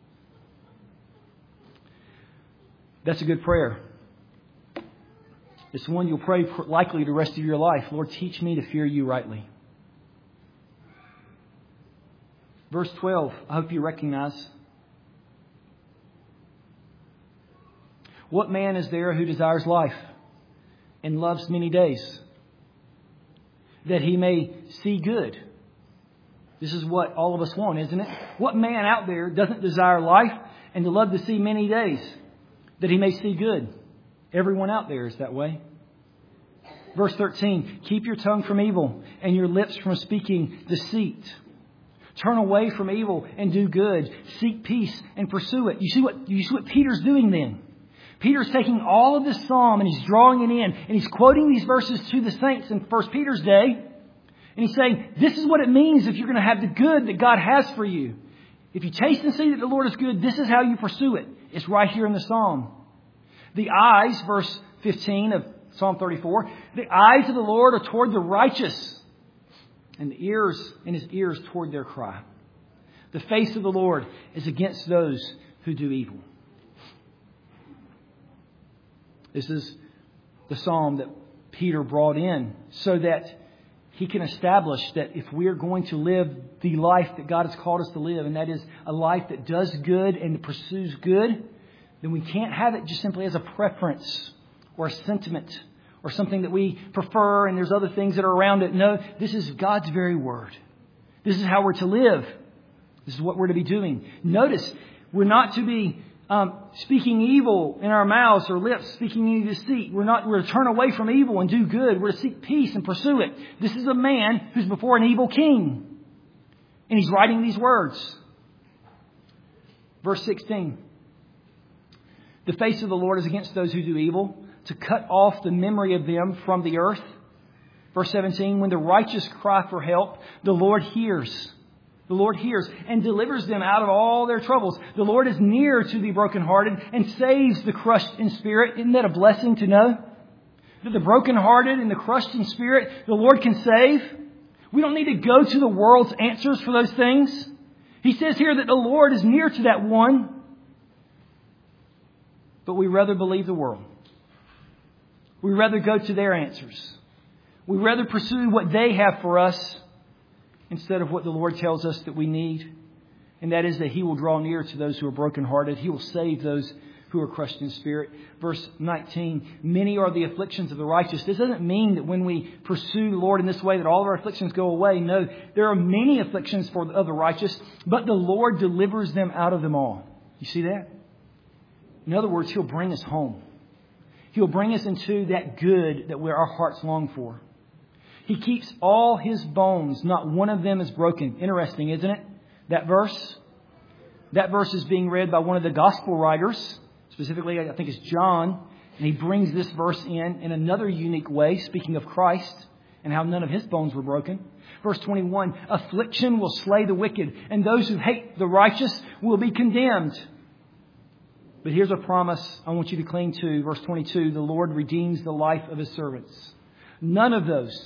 [SPEAKER 2] That's a good prayer. It's one you'll pray likely the rest of your life. Lord, teach me to fear you rightly. Verse 12, I hope you recognize. What man is there who desires life and loves many days, that he may see good? This is what all of us want, isn't it? What man out there doesn't desire life and to love to see many days, that he may see good? Everyone out there is that way. Verse 13, keep your tongue from evil and your lips from speaking deceit. Turn away from evil and do good. Seek peace and pursue it. You see what Peter's doing then? Peter's taking all of this psalm and he's drawing it in and he's quoting these verses to the saints in 1 Peter's day. And he's saying, this is what it means if you're going to have the good that God has for you. If you taste and see that the Lord is good, this is how you pursue it. It's right here in the psalm. The eyes, verse 15 of Psalm 34, the eyes of the Lord are toward the righteous, and the ears and His ears toward their cry. The face of the Lord is against those who do evil. This is the psalm that Peter brought in so that he can establish that if we're going to live the life that God has called us to live, and that is a life that does good and pursues good, then we can't have it just simply as a preference or a sentiment or something that we prefer and there's other things that are around it. No, this is God's very Word. This is how we're to live. This is what we're to be doing. Notice, we're not to be speaking evil in our mouths or lips, speaking any deceit. We're to turn away from evil and do good. We're to seek peace and pursue it. This is a man who's before an evil king. And he's writing these words. Verse 16. The face of the Lord is against those who do evil, to cut off the memory of them from the earth. Verse 17. When the righteous cry for help, the Lord hears. The Lord hears and delivers them out of all their troubles. The Lord is near to the brokenhearted and saves the crushed in spirit. Isn't that a blessing to know? That the brokenhearted and the crushed in spirit, the Lord can save. We don't need to go to the world's answers for those things. He says here that the Lord is near to that one. But we rather believe the world. We rather go to their answers. We rather pursue what they have for us instead of what the Lord tells us that we need. And that is that He will draw near to those who are brokenhearted. He will save those who are crushed in spirit. Verse 19, many are the afflictions of the righteous. This doesn't mean that when we pursue the Lord in this way that all of our afflictions go away. No, there are many afflictions of the righteous, but the Lord delivers them out of them all. You see that? In other words, He'll bring us home. He'll bring us into that good that our hearts long for. He keeps all His bones. Not one of them is broken. Interesting, isn't it? That verse. That verse is being read by one of the gospel writers. Specifically, I think it's John. And he brings this verse in another unique way, speaking of Christ and how none of His bones were broken. Verse 21, affliction will slay the wicked, and those who hate the righteous will be condemned. But here's a promise I want you to cling to. Verse 22, the Lord redeems the life of His servants. None of those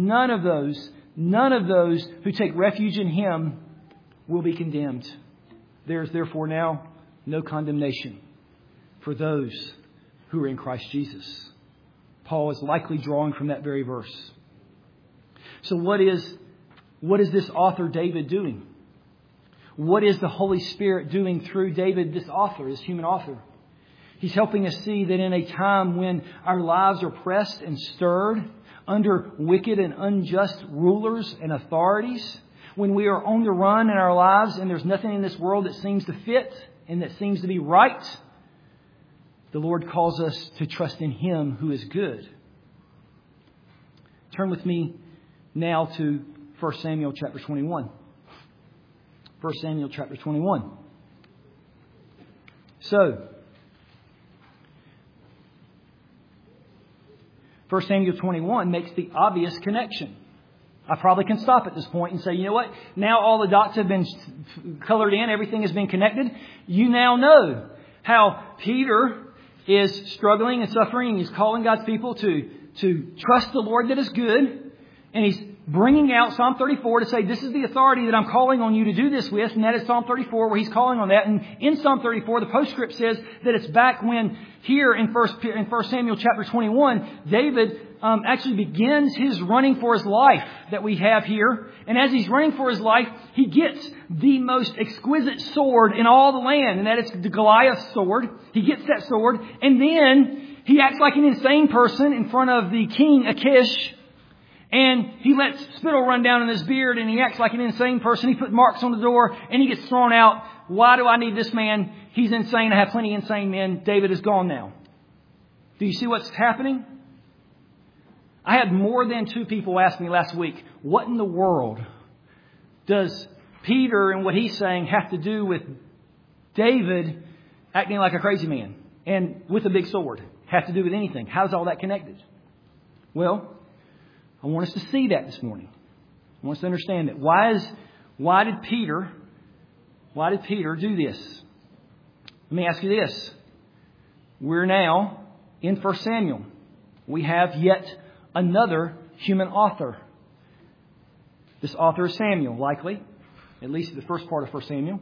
[SPEAKER 2] who take refuge in Him will be condemned. There is therefore now no condemnation for those who are in Christ Jesus. Paul is likely drawing from that very verse. So what is this author David doing? What is the Holy Spirit doing through David, this author, this human author? He's helping us see that in a time when our lives are pressed and stirred under wicked and unjust rulers and authorities, when we are on the run in our lives and there's nothing in this world that seems to fit and that seems to be right, the Lord calls us to trust in Him who is good. Turn with me now to 1 Samuel chapter 21. 1 Samuel chapter 21. So, 1 Samuel 21 makes the obvious connection. I probably can stop at this point and say, you know what? Now all the dots have been colored in. Everything has been connected. You now know how Peter is struggling and suffering. And he's calling God's people to trust the Lord that is good. And he's bringing out Psalm 34 to say, this is the authority that I'm calling on you to do this with. And that is Psalm 34 where he's calling on that. And in Psalm 34, the postscript says that it's back when here in 1 Samuel chapter 21, David actually begins his running for his life that we have here. And as he's running for his life, he gets the most exquisite sword in all the land. And that is the Goliath sword. He gets that sword. And then he acts like an insane person in front of the king Achish. And he lets spittle run down in his beard and he acts like an insane person. He put marks on the door and he gets thrown out. Why do I need this man? He's insane. I have plenty of insane men. David is gone now. Do you see what's happening? I had more than 2 people ask me last week, what in the world does Peter and what he's saying have to do with David acting like a crazy man and with a big sword? Have to do with anything? How's all that connected? Well, I want us to see that this morning. I want us to understand that. Why did Peter do this? Let me ask you this. We're now in 1 Samuel. We have yet another human author. This author is Samuel, likely. At least the first part of 1 Samuel.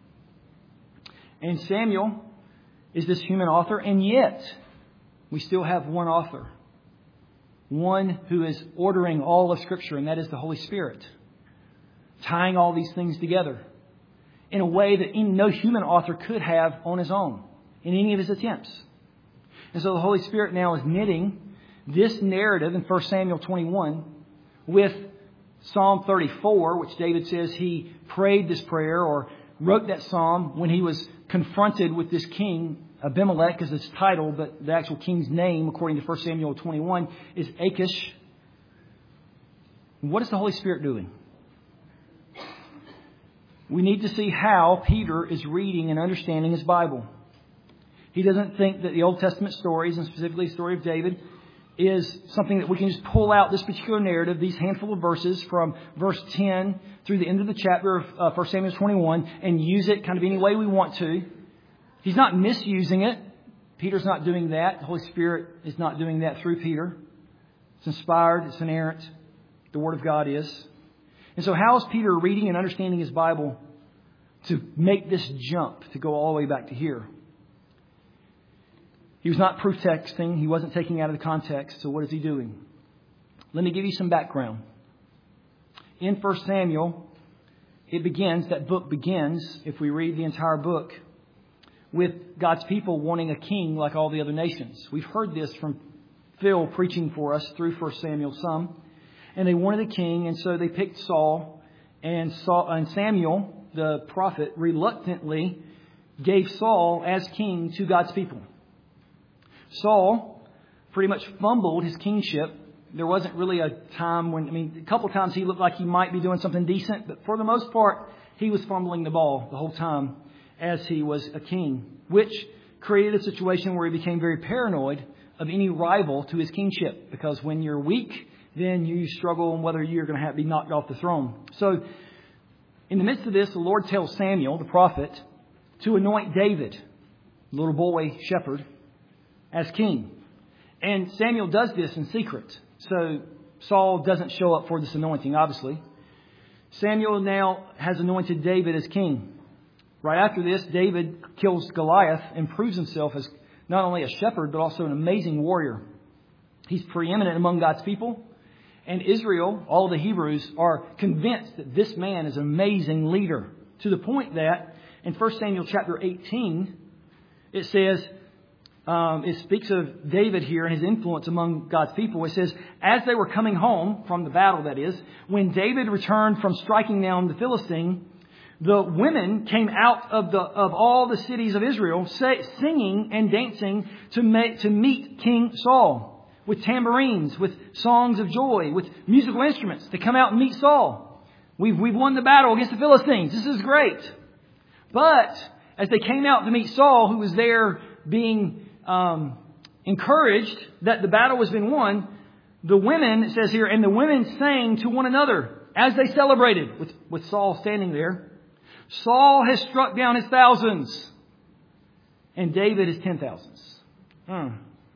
[SPEAKER 2] And Samuel is this human author, and yet we still have one author. One who is ordering all of Scripture, and that is the Holy Spirit. Tying all these things together in a way that no human author could have on his own in any of his attempts. And so the Holy Spirit now is knitting this narrative in 1 Samuel 21 with Psalm 34, which David says he prayed this prayer or wrote that psalm when he was confronted with this king, Abimelech is his title, but the actual king's name, according to 1 Samuel 21, is Achish. What is the Holy Spirit doing? We need to see how Peter is reading and understanding his Bible. He doesn't think that the Old Testament stories, and specifically the story of David, is something that we can just pull out this particular narrative, these handful of verses from verse 10 through the end of the chapter of 1 Samuel 21 and use it kind of any way we want to. He's not misusing it. Peter's not doing that. The Holy Spirit is not doing that through Peter. It's inspired. It's inerrant. The Word of God is. And so how is Peter reading and understanding his Bible to make this jump to go all the way back to here? He was not proof texting. He wasn't taking out of the context. So what is he doing? Let me give you some background. In 1 Samuel, that book begins, if we read the entire book, with God's people wanting a king like all the other nations. We've heard this from Phil preaching for us through 1 Samuel some. And they wanted a king, and so they picked Saul. And Samuel, the prophet, reluctantly gave Saul as king to God's people. Saul pretty much fumbled his kingship. There wasn't really a time a couple of times he looked like he might be doing something decent, but for the most part, he was fumbling the ball the whole time as he was a king, which created a situation where he became very paranoid of any rival to his kingship, because when you're weak, then you struggle on whether you're going to be knocked off the throne. So in the midst of this, the Lord tells Samuel, the prophet, to anoint David, the little boy shepherd, as king. And Samuel does this in secret. So Saul doesn't show up for this anointing, obviously. Samuel now has anointed David as king. Right after this, David kills Goliath and proves himself as not only a shepherd, but also an amazing warrior. He's preeminent among God's people. And Israel, all the Hebrews, are convinced that this man is an amazing leader. To the point that in 1 Samuel chapter 18, it says, it speaks of David here and his influence among God's people. It says, as they were coming home from the battle, that is, when David returned from striking down the Philistine, the women came out of all the cities of Israel singing and dancing to meet King Saul with tambourines, with songs of joy, with musical instruments to come out and meet Saul. We've won the battle against the Philistines. This is great. But as they came out to meet Saul, who was there being encouraged that the battle has been won, the women, it says here, and the women sang to one another as they celebrated, with Saul standing there. Saul has struck down his thousands, and David his 10,000s.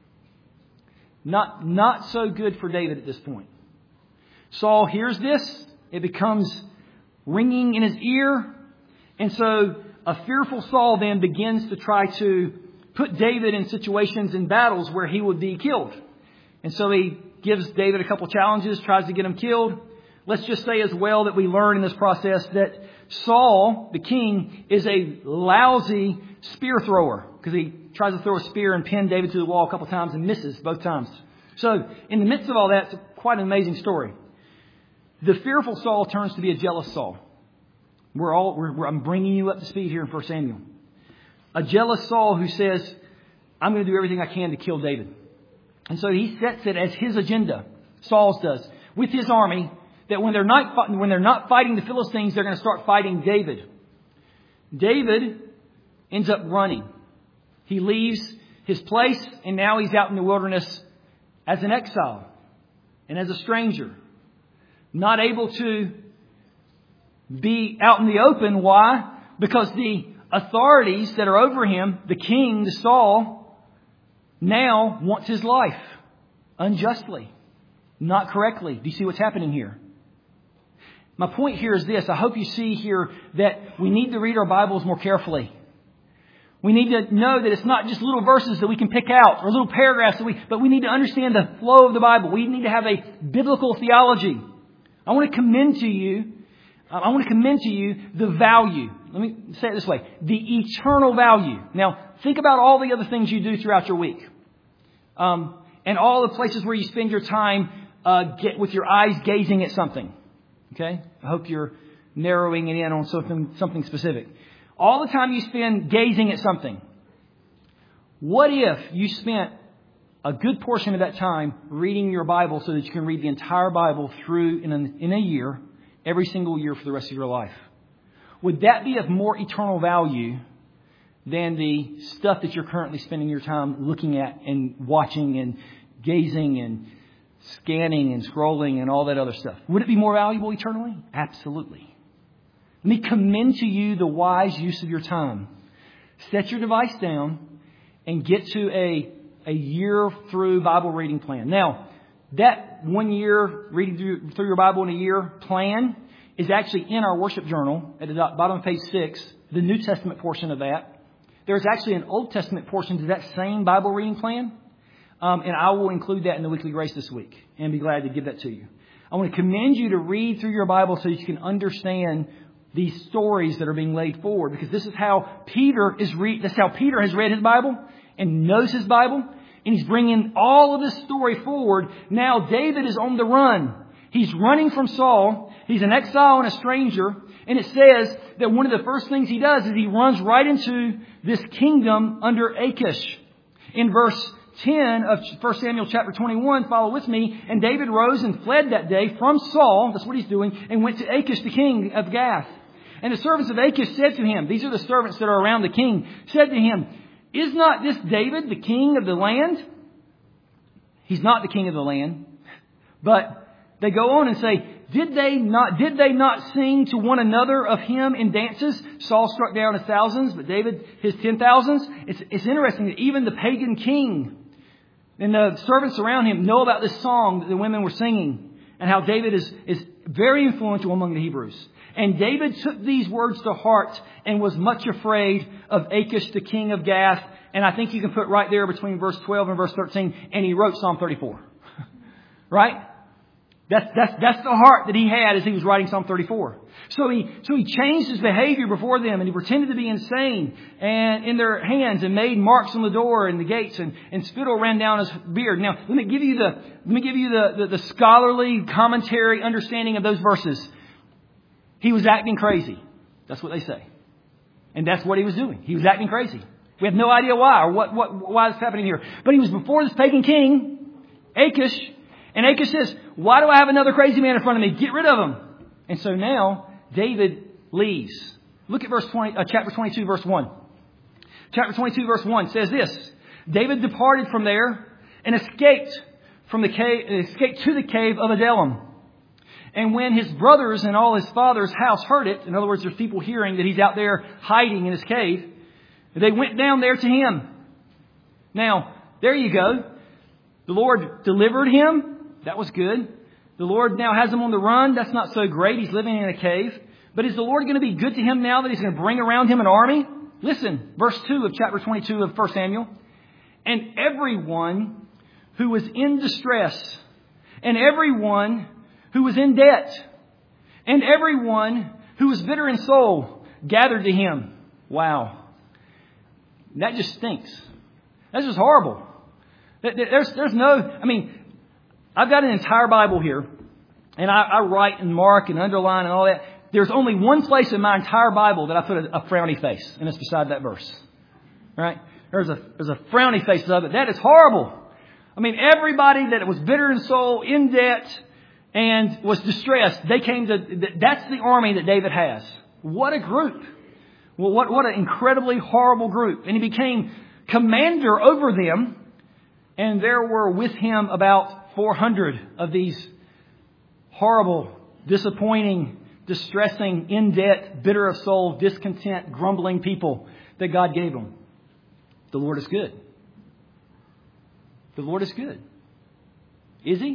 [SPEAKER 2] Not so good for David at this point. Saul hears this. It becomes ringing in his ear. And so a fearful Saul then begins to try to put David in situations in battles where he would be killed. And so he gives David a couple challenges, tries to get him killed. Let's just say as well that we learn in this process that Saul, the king, is a lousy spear thrower, because he tries to throw a spear and pin David to the wall a couple times and misses both times. So in the midst of all that, it's quite an amazing story. The fearful Saul turns to be a jealous Saul. I'm bringing you up to speed here in 1 Samuel. A jealous Saul who says, I'm going to do everything I can to kill David. And so he sets it as his agenda, Saul's does, with his army, that when they're not fighting the Philistines, they're going to start fighting David. David ends up running. He leaves his place, and now he's out in the wilderness as an exile and as a stranger, not able to be out in the open. Why? Because the authorities that are over him, the king, the Saul, now wants his life unjustly, not correctly. Do you see what's happening here? My point here is this. I hope you see here that we need to read our Bibles more carefully. We need to know that it's not just little verses that we can pick out or little paragraphs but we need to understand the flow of the Bible. We need to have a biblical theology. I want to commend to you the value. Let me say it this way. The eternal value. Now, think about all the other things you do throughout your week. and all the places where you spend your time get with your eyes gazing at something. Okay? I hope you're narrowing it in on something specific. All the time you spend gazing at something. What if you spent a good portion of that time reading your Bible so that you can read the entire Bible through in a year, every single year for the rest of your life? Would that be of more eternal value than the stuff that you're currently spending your time looking at and watching and gazing and scanning and scrolling and all that other stuff? Would it be more valuable eternally? Absolutely. Let me commend to you the wise use of your time. Set your device down and get to a year through Bible reading plan. Now, that 1 year reading through your Bible in a year plan is actually in our worship journal at the bottom of page 6, the New Testament portion of that. There's actually an Old Testament portion to that same Bible reading plan. And I will include that in the weekly grace this week and be glad to give that to you. I want to commend you to read through your Bible so that you can understand these stories that are being laid forward, because this is how that's how Peter has read his Bible and knows his Bible, and he's bringing all of this story forward. Now David is on the run. He's running from Saul. He's an exile and a stranger, and it says that one of the first things he does is he runs right into this kingdom under Achish. In verse 10 of 1 Samuel chapter 21, follow with me, and David rose and fled that day from Saul, that's what he's doing, and went to Achish the king of Gath. And the servants of Achish said to him, these are the servants that are around the king, said to him, is not this David the king of the land? He's not the king of the land. But they go on and say, did they not sing to one another of him in dances? Saul struck down his thousands, but David his 10,000s. It's interesting that even the pagan king and the servants around him know about this song that the women were singing, and how David is very influential among the Hebrews. And David took these words to heart and was much afraid of Achish, the king of Gath. And I think you can put right there between verse 12 and verse 13, and he wrote Psalm 34. Right? That's the heart that he had as he was writing Psalm 34. So he changed his behavior before them, and he pretended to be insane and in their hands, and made marks on the door and the gates, and spittle ran down his beard. Now let me give you the scholarly commentary understanding of those verses. He was acting crazy. That's what they say. And that's what he was doing. He was acting crazy. We have no idea why or why it's happening here. But he was before this pagan king, Achish. And Achish says, why do I have another crazy man in front of me? Get rid of him. And so now David leaves. Look at chapter 22, verse 1. Chapter 22, verse 1 says this. David departed from there and escaped to the cave of Adullam. And when his brothers and all his father's house heard it, in other words, there's people hearing that he's out there hiding in his cave, they went down there to him. Now, there you go. The Lord delivered him. That was good. The Lord now has him on the run. That's not so great. He's living in a cave. But is the Lord going to be good to him now that he's going to bring around him an army? Listen, verse 2 of chapter 22 of 1 Samuel. And everyone who was in distress, and everyone who was in debt, and everyone who was bitter in soul gathered to him. Wow. That just stinks. That's just horrible. There's no, I've got an entire Bible here, and I write and mark and underline and all that. There's only one place in my entire Bible that I put a frowny face, and it's beside that verse. Right? There's a frowny face of it. That is horrible. Everybody that was bitter in soul, in debt, and was distressed, they came to, that's the army that David has. What a group. Well, what an incredibly horrible group. And he became commander over them. And there were with him about 400 of these horrible, disappointing, distressing, in debt, bitter of soul, discontent, grumbling people that God gave them. The Lord is good. The Lord is good. Is He?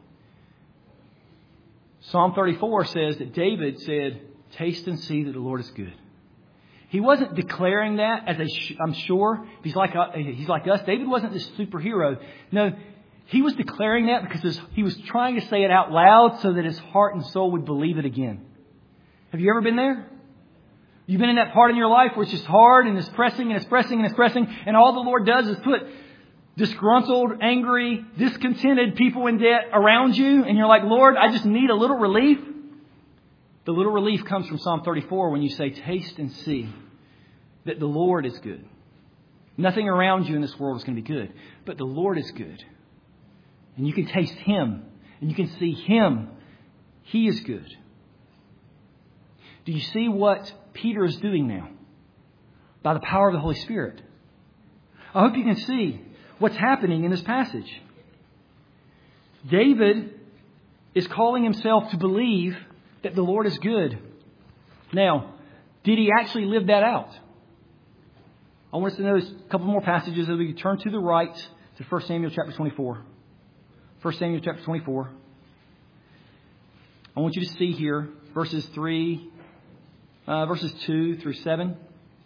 [SPEAKER 2] Psalm 34 says that David said, taste and see that the Lord is good. He wasn't declaring that I'm sure. He's like us. David wasn't this superhero. No, he was declaring that because he was trying to say it out loud so that his heart and soul would believe it again. Have you ever been there? You've been in that part in your life where it's just hard and it's pressing and it's pressing and it's pressing. And all the Lord does is put disgruntled, angry, discontented people in debt around you, and you're like, Lord, I just need a little relief. The little relief comes from Psalm 34 when you say, taste and see that the Lord is good. Nothing around you in this world is going to be good, but the Lord is good. And you can taste Him, and you can see Him. He is good. Do you see what Peter is doing now? By the power of the Holy Spirit. I hope you can see what's happening in this passage. David is calling himself to believe that the Lord is good. Now, did he actually live that out? I want us to notice a couple more passages as we turn to the right to 1 Samuel chapter 24. 1 Samuel chapter 24. I want you to see here verses 2 through 7.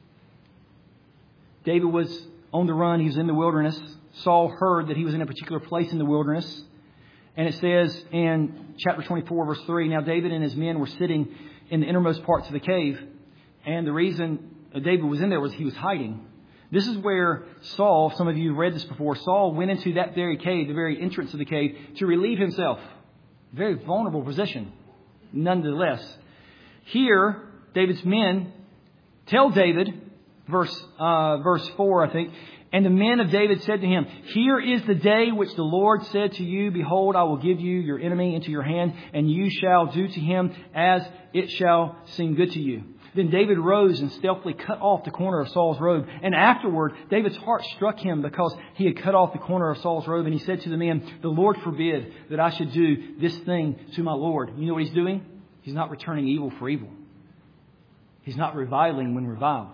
[SPEAKER 2] David was on the run. He was in the wilderness. Saul heard that he was in a particular place in the wilderness. And it says in chapter 24, verse 3, now David and his men were sitting in the innermost parts of the cave. And the reason David was in there was he was hiding. This is where Saul, some of you have read this before, Saul went into that very cave, the very entrance of the cave, to relieve himself. Very vulnerable position, nonetheless. Here, David's men tell David, verse 4, I think, and the men of David said to him, here is the day which the Lord said to you, behold, I will give you your enemy into your hand, and you shall do to him as it shall seem good to you. Then David rose and stealthily cut off the corner of Saul's robe. And afterward, David's heart struck him because he had cut off the corner of Saul's robe. And he said to the men, the Lord forbid that I should do this thing to my Lord. You know what he's doing? He's not returning evil for evil. He's not reviling when reviled.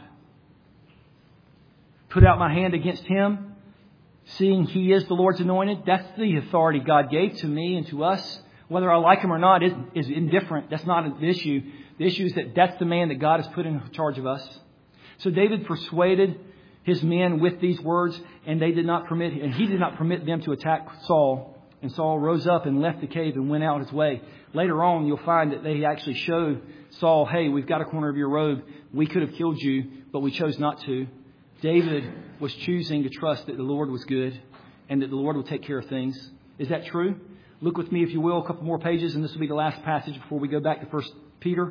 [SPEAKER 2] Put out my hand against him, seeing he is the Lord's anointed. That's the authority God gave to me and to us. Whether I like him or not is indifferent. That's not the issue. The issue is that that's the man that God has put in charge of us. So David persuaded his men with these words, and he did not permit them to attack Saul. And Saul rose up and left the cave and went out his way. Later on, you'll find that they actually showed Saul, hey, we've got a corner of your robe. We could have killed you, but we chose not to. David was choosing to trust that the Lord was good and that the Lord would take care of things. Is that true? Look with me, if you will, a couple more pages, and this will be the last passage before we go back to 1 Peter,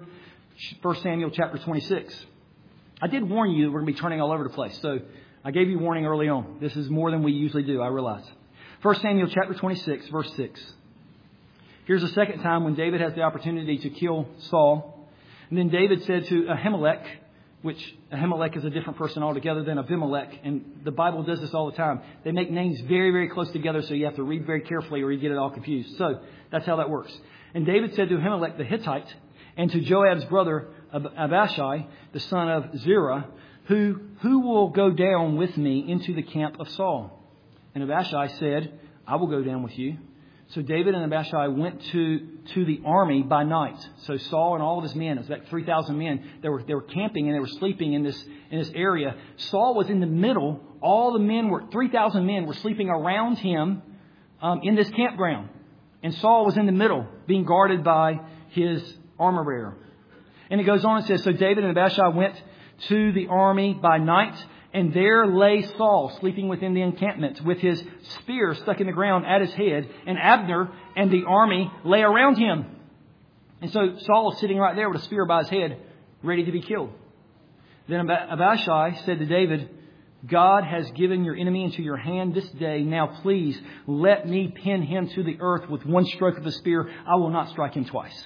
[SPEAKER 2] 1 Samuel chapter 26. I did warn you that we're going to be turning all over the place, so I gave you warning early on. This is more than we usually do, I realize. 1 Samuel chapter 26, verse 6. Here's the second time when David has the opportunity to kill Saul. And then David said to Ahimelech, which Ahimelech is a different person altogether than Abimelech. And the Bible does this all the time. They make names very, very close together, so you have to read very carefully or you get it all confused. So that's how that works. And David said to Ahimelech the Hittite and to Joab's brother Abishai, the son of Zerah, who will go down with me into the camp of Saul? And Abishai said, I will go down with you. So David and Abishai went to the army by night. So Saul and all of his men, it was about 3,000 men, they were camping and they were sleeping in this area. Saul was in the middle. All the men 3,000 men were sleeping around him in this campground. And Saul was in the middle, being guarded by his armor bearer. And it goes on and says, so David and Abishai went to the army by night, and there lay Saul sleeping within the encampment with his spear stuck in the ground at his head, and Abner and the army lay around him. And so Saul was sitting right there with a spear by his head, ready to be killed. Then Abishai said to David, God has given your enemy into your hand this day. Now please let me pin him to the earth with one stroke of the spear. I will not strike him twice.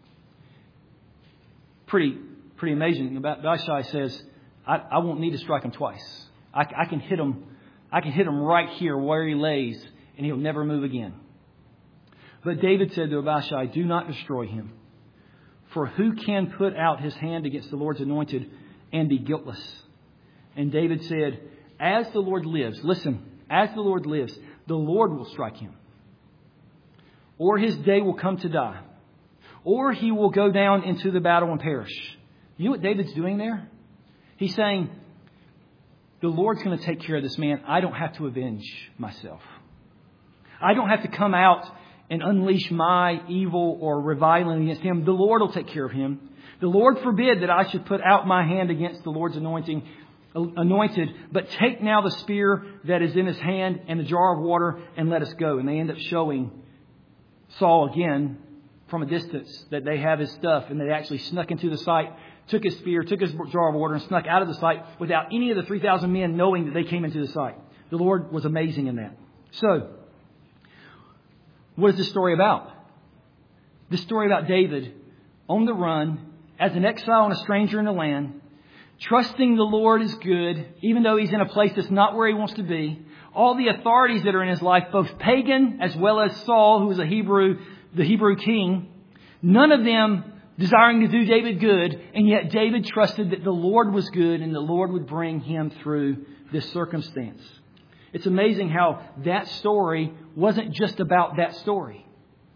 [SPEAKER 2] Pretty amazing. Abishai says, I won't need to strike him twice. I can hit him. I can hit him right here where he lays, and he'll never move again. But David said to Abishai, do not destroy him. For who can put out his hand against the Lord's anointed and be guiltless? And David said, as the Lord lives, listen, as the Lord lives, the Lord will strike him. Or his day will come to die. Or he will go down into the battle and perish. You know what David's doing there? He's saying, the Lord's going to take care of this man. I don't have to avenge myself. I don't have to come out and unleash my evil or reviling against him. The Lord will take care of him. The Lord forbid that I should put out my hand against the Lord's anointing anointed, but take now the spear that is in his hand and the jar of water and let us go. And they end up showing Saul again from a distance that they have his stuff, and they actually snuck into the site, took his spear, took his jar of water, and snuck out of the site without any of the 3,000 men knowing that they came into the site. The Lord was amazing in that. So, what is this story about? This story about David on the run, as an exile and a stranger in the land, trusting the Lord is good, even though he's in a place that's not where he wants to be. All the authorities that are in his life, both pagan as well as Saul, who was the Hebrew king, none of them desiring to do David good, and yet David trusted that the Lord was good and the Lord would bring him through this circumstance. It's amazing how that story wasn't just about that story.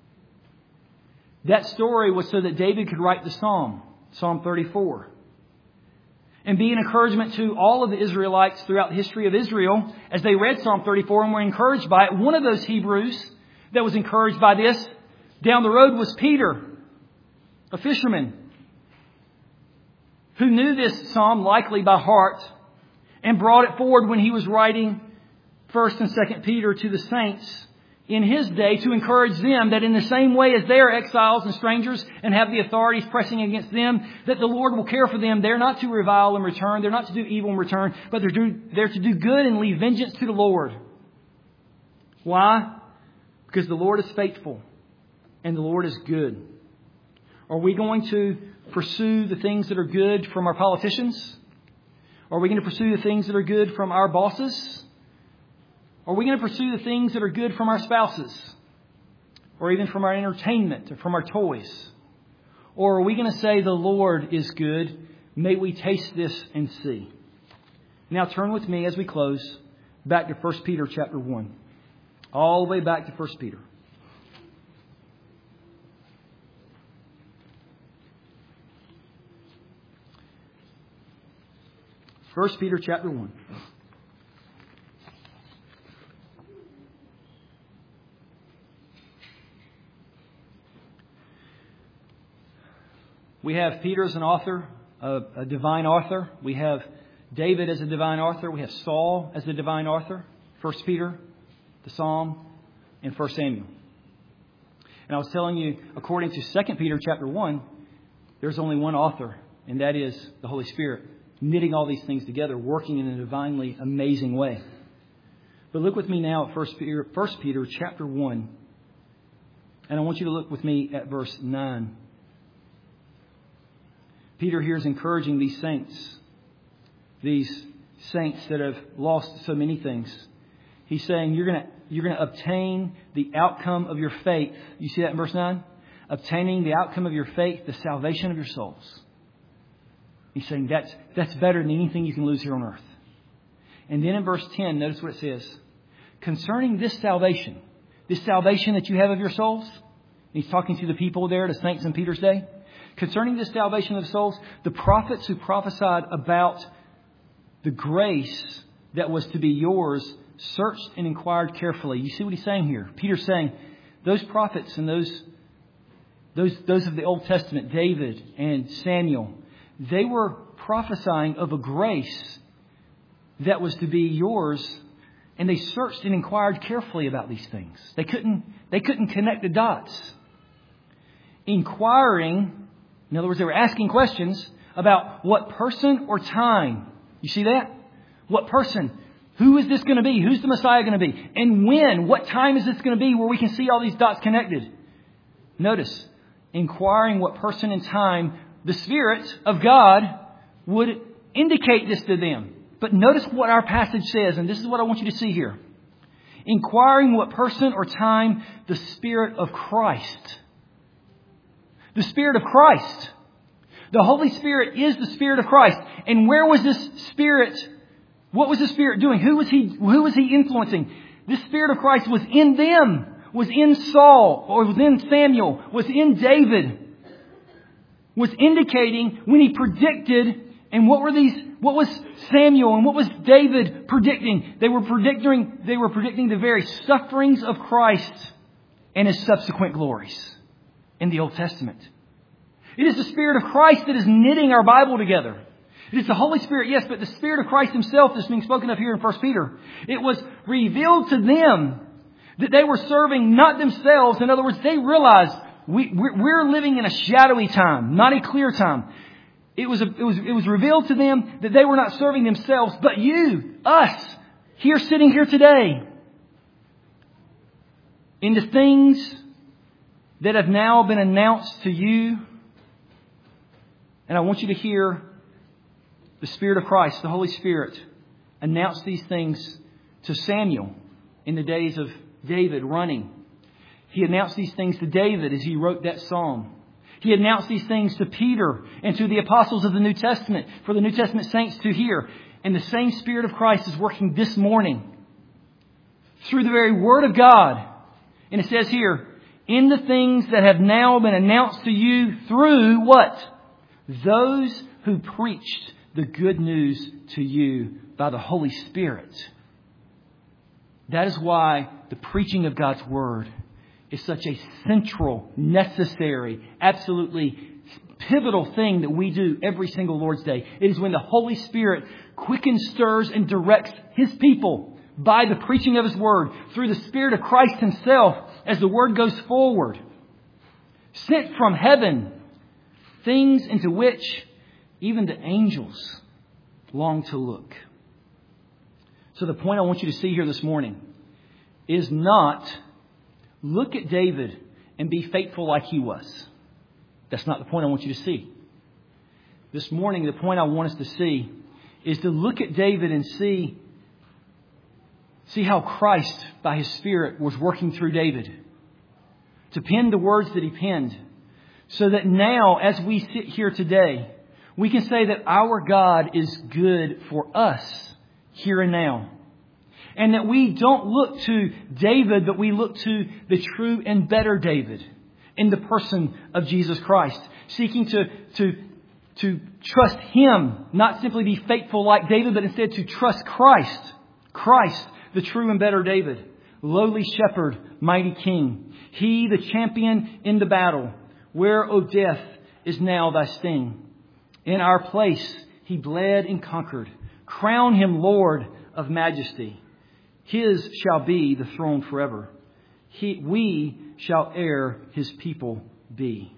[SPEAKER 2] That story was so that David could write the Psalm, Psalm 34. And be an encouragement to all of the Israelites throughout the history of Israel as they read Psalm 34 and were encouraged by it. One of those Hebrews that was encouraged by this down the road was Peter, a fisherman, who knew this psalm likely by heart and brought it forward when he was writing 1st and 2nd Peter to the saints in his day to encourage them that in the same way as they are exiles and strangers and have the authorities pressing against them, that the Lord will care for them. They're not to revile in return. They're not to do evil in return, but they're to do good and leave vengeance to the Lord. Why? Because the Lord is faithful and the Lord is good. Are we going to pursue the things that are good from our politicians? Are we going to pursue the things that are good from our bosses? Are we going to pursue the things that are good from our spouses? Or even from our entertainment or from our toys? Or are we going to say the Lord is good? May we taste this and see. Now turn with me as we close back to 1 Peter chapter 1. All the way back to 1 Peter. 1 Peter chapter 1. We have Peter as an author, a divine author. We have David as a divine author. We have Saul as the divine author. 1 Peter, the Psalm, and 1 Samuel. And I was telling you, according to 2 Peter chapter 1, there's only one author, and that is the Holy Spirit, knitting all these things together, working in a divinely amazing way. But look with me now at 1 Peter chapter 1. And I want you to look with me at verse 9. Peter here is encouraging these saints that have lost so many things. He's saying you're going to obtain the outcome of your faith. You see that in verse 9? Obtaining the outcome of your faith, the salvation of your souls. He's saying that's better than anything you can lose here on earth. And then in verse 10, notice what it says. Concerning this salvation that you have of your souls. He's talking to the people there, the saints in Peter's day. Concerning this salvation of souls, the prophets who prophesied about the grace that was to be yours searched and inquired carefully. You see what he's saying here? Peter's saying those prophets and those of the Old Testament, David and Samuel, they were prophesying of a grace that was to be yours, and they searched and inquired carefully about these things. They couldn't connect the dots. Inquiring, in other words, they were asking questions about what person or time. You see that? What person? Who is this going to be? Who's the Messiah going to be? And when? What time is this going to be where we can see all these dots connected? Notice, inquiring what person and time the Spirit of God would indicate this to them. But notice what our passage says, and this is what I want you to see here. Inquiring what person or time the Spirit of Christ. The Spirit of Christ. The Holy Spirit is the Spirit of Christ. And where was this Spirit? What was the Spirit doing? Who was He influencing? This Spirit of Christ was in them. Was in Saul, or was in Samuel, was in David. Was indicating when He predicted, and what was Samuel and what was David predicting? They were predicting the very sufferings of Christ and His subsequent glories in the Old Testament. It is the Spirit of Christ that is knitting our Bible together. It is the Holy Spirit, yes, but the Spirit of Christ Himself is being spoken of here in 1 Peter. It was revealed to them that they were serving not themselves. In other words, they realized we're living in a shadowy time, not a clear time. It was revealed to them that they were not serving themselves, but you, us, here sitting here today, in the things that have now been announced to you. And I want you to hear the Spirit of Christ, the Holy Spirit, announce these things to Samuel in the days of David running. He announced these things to David as he wrote that psalm. He announced these things to Peter and to the apostles of the New Testament for the New Testament saints to hear. And the same Spirit of Christ is working this morning through the very Word of God. And it says here, in the things that have now been announced to you through what? Those who preached the good news to you by the Holy Spirit. That is why the preaching of God's Word is such a central, necessary, absolutely pivotal thing that we do every single Lord's Day. It is when the Holy Spirit quickens, stirs, and directs His people by the preaching of His Word through the Spirit of Christ Himself as the Word goes forward. Sent from heaven, things into which even the angels long to look. So the point I want you to see here this morning is not look at David and be faithful like he was. That's not the point I want you to see. This morning, the point I want us to see is to look at David and see how Christ, by His Spirit, was working through David to pen the words that he penned, so that now, as we sit here today, we can say that our God is good for us here and now. And that we don't look to David, but we look to the true and better David in the person of Jesus Christ, seeking to trust Him, not simply be faithful like David, but instead to trust Christ. Christ, the true and better David, lowly shepherd, mighty king. He, the champion in the battle. Where, O death, is now thy sting? In our place He bled and conquered. Crown Him Lord of majesty. His shall be the throne forever. We shall heir His people be.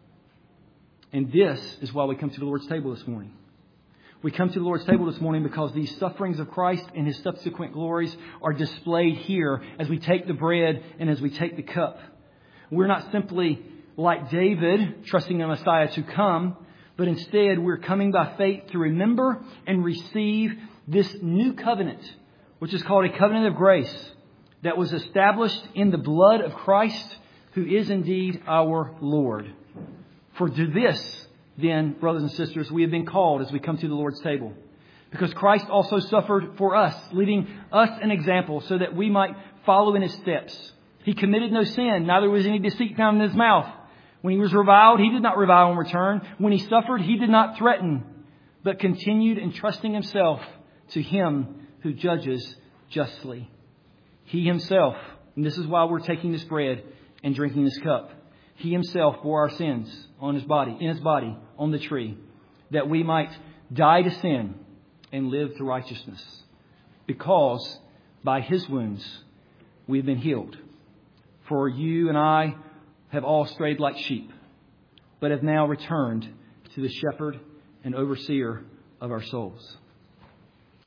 [SPEAKER 2] And this is why we come to the Lord's table this morning. We come to the Lord's table this morning because these sufferings of Christ and His subsequent glories are displayed here as we take the bread and as we take the cup. We're not simply like David, trusting the Messiah to come, but instead we're coming by faith to remember and receive this new covenant, which is called a covenant of grace, that was established in the blood of Christ, who is indeed our Lord. For to this, then, brothers and sisters, we have been called as we come to the Lord's table. Because Christ also suffered for us, leaving us an example so that we might follow in His steps. He committed no sin, neither was any deceit found in His mouth. When He was reviled, He did not revile in return. When He suffered, He did not threaten, but continued entrusting Himself to Him who judges justly. He Himself, and this is why we're taking this bread and drinking this cup, He Himself bore our sins in His body, on the tree, that we might die to sin and live to righteousness. Because by His wounds we've been healed. For you and I have all strayed like sheep, but have now returned to the shepherd and overseer of our souls.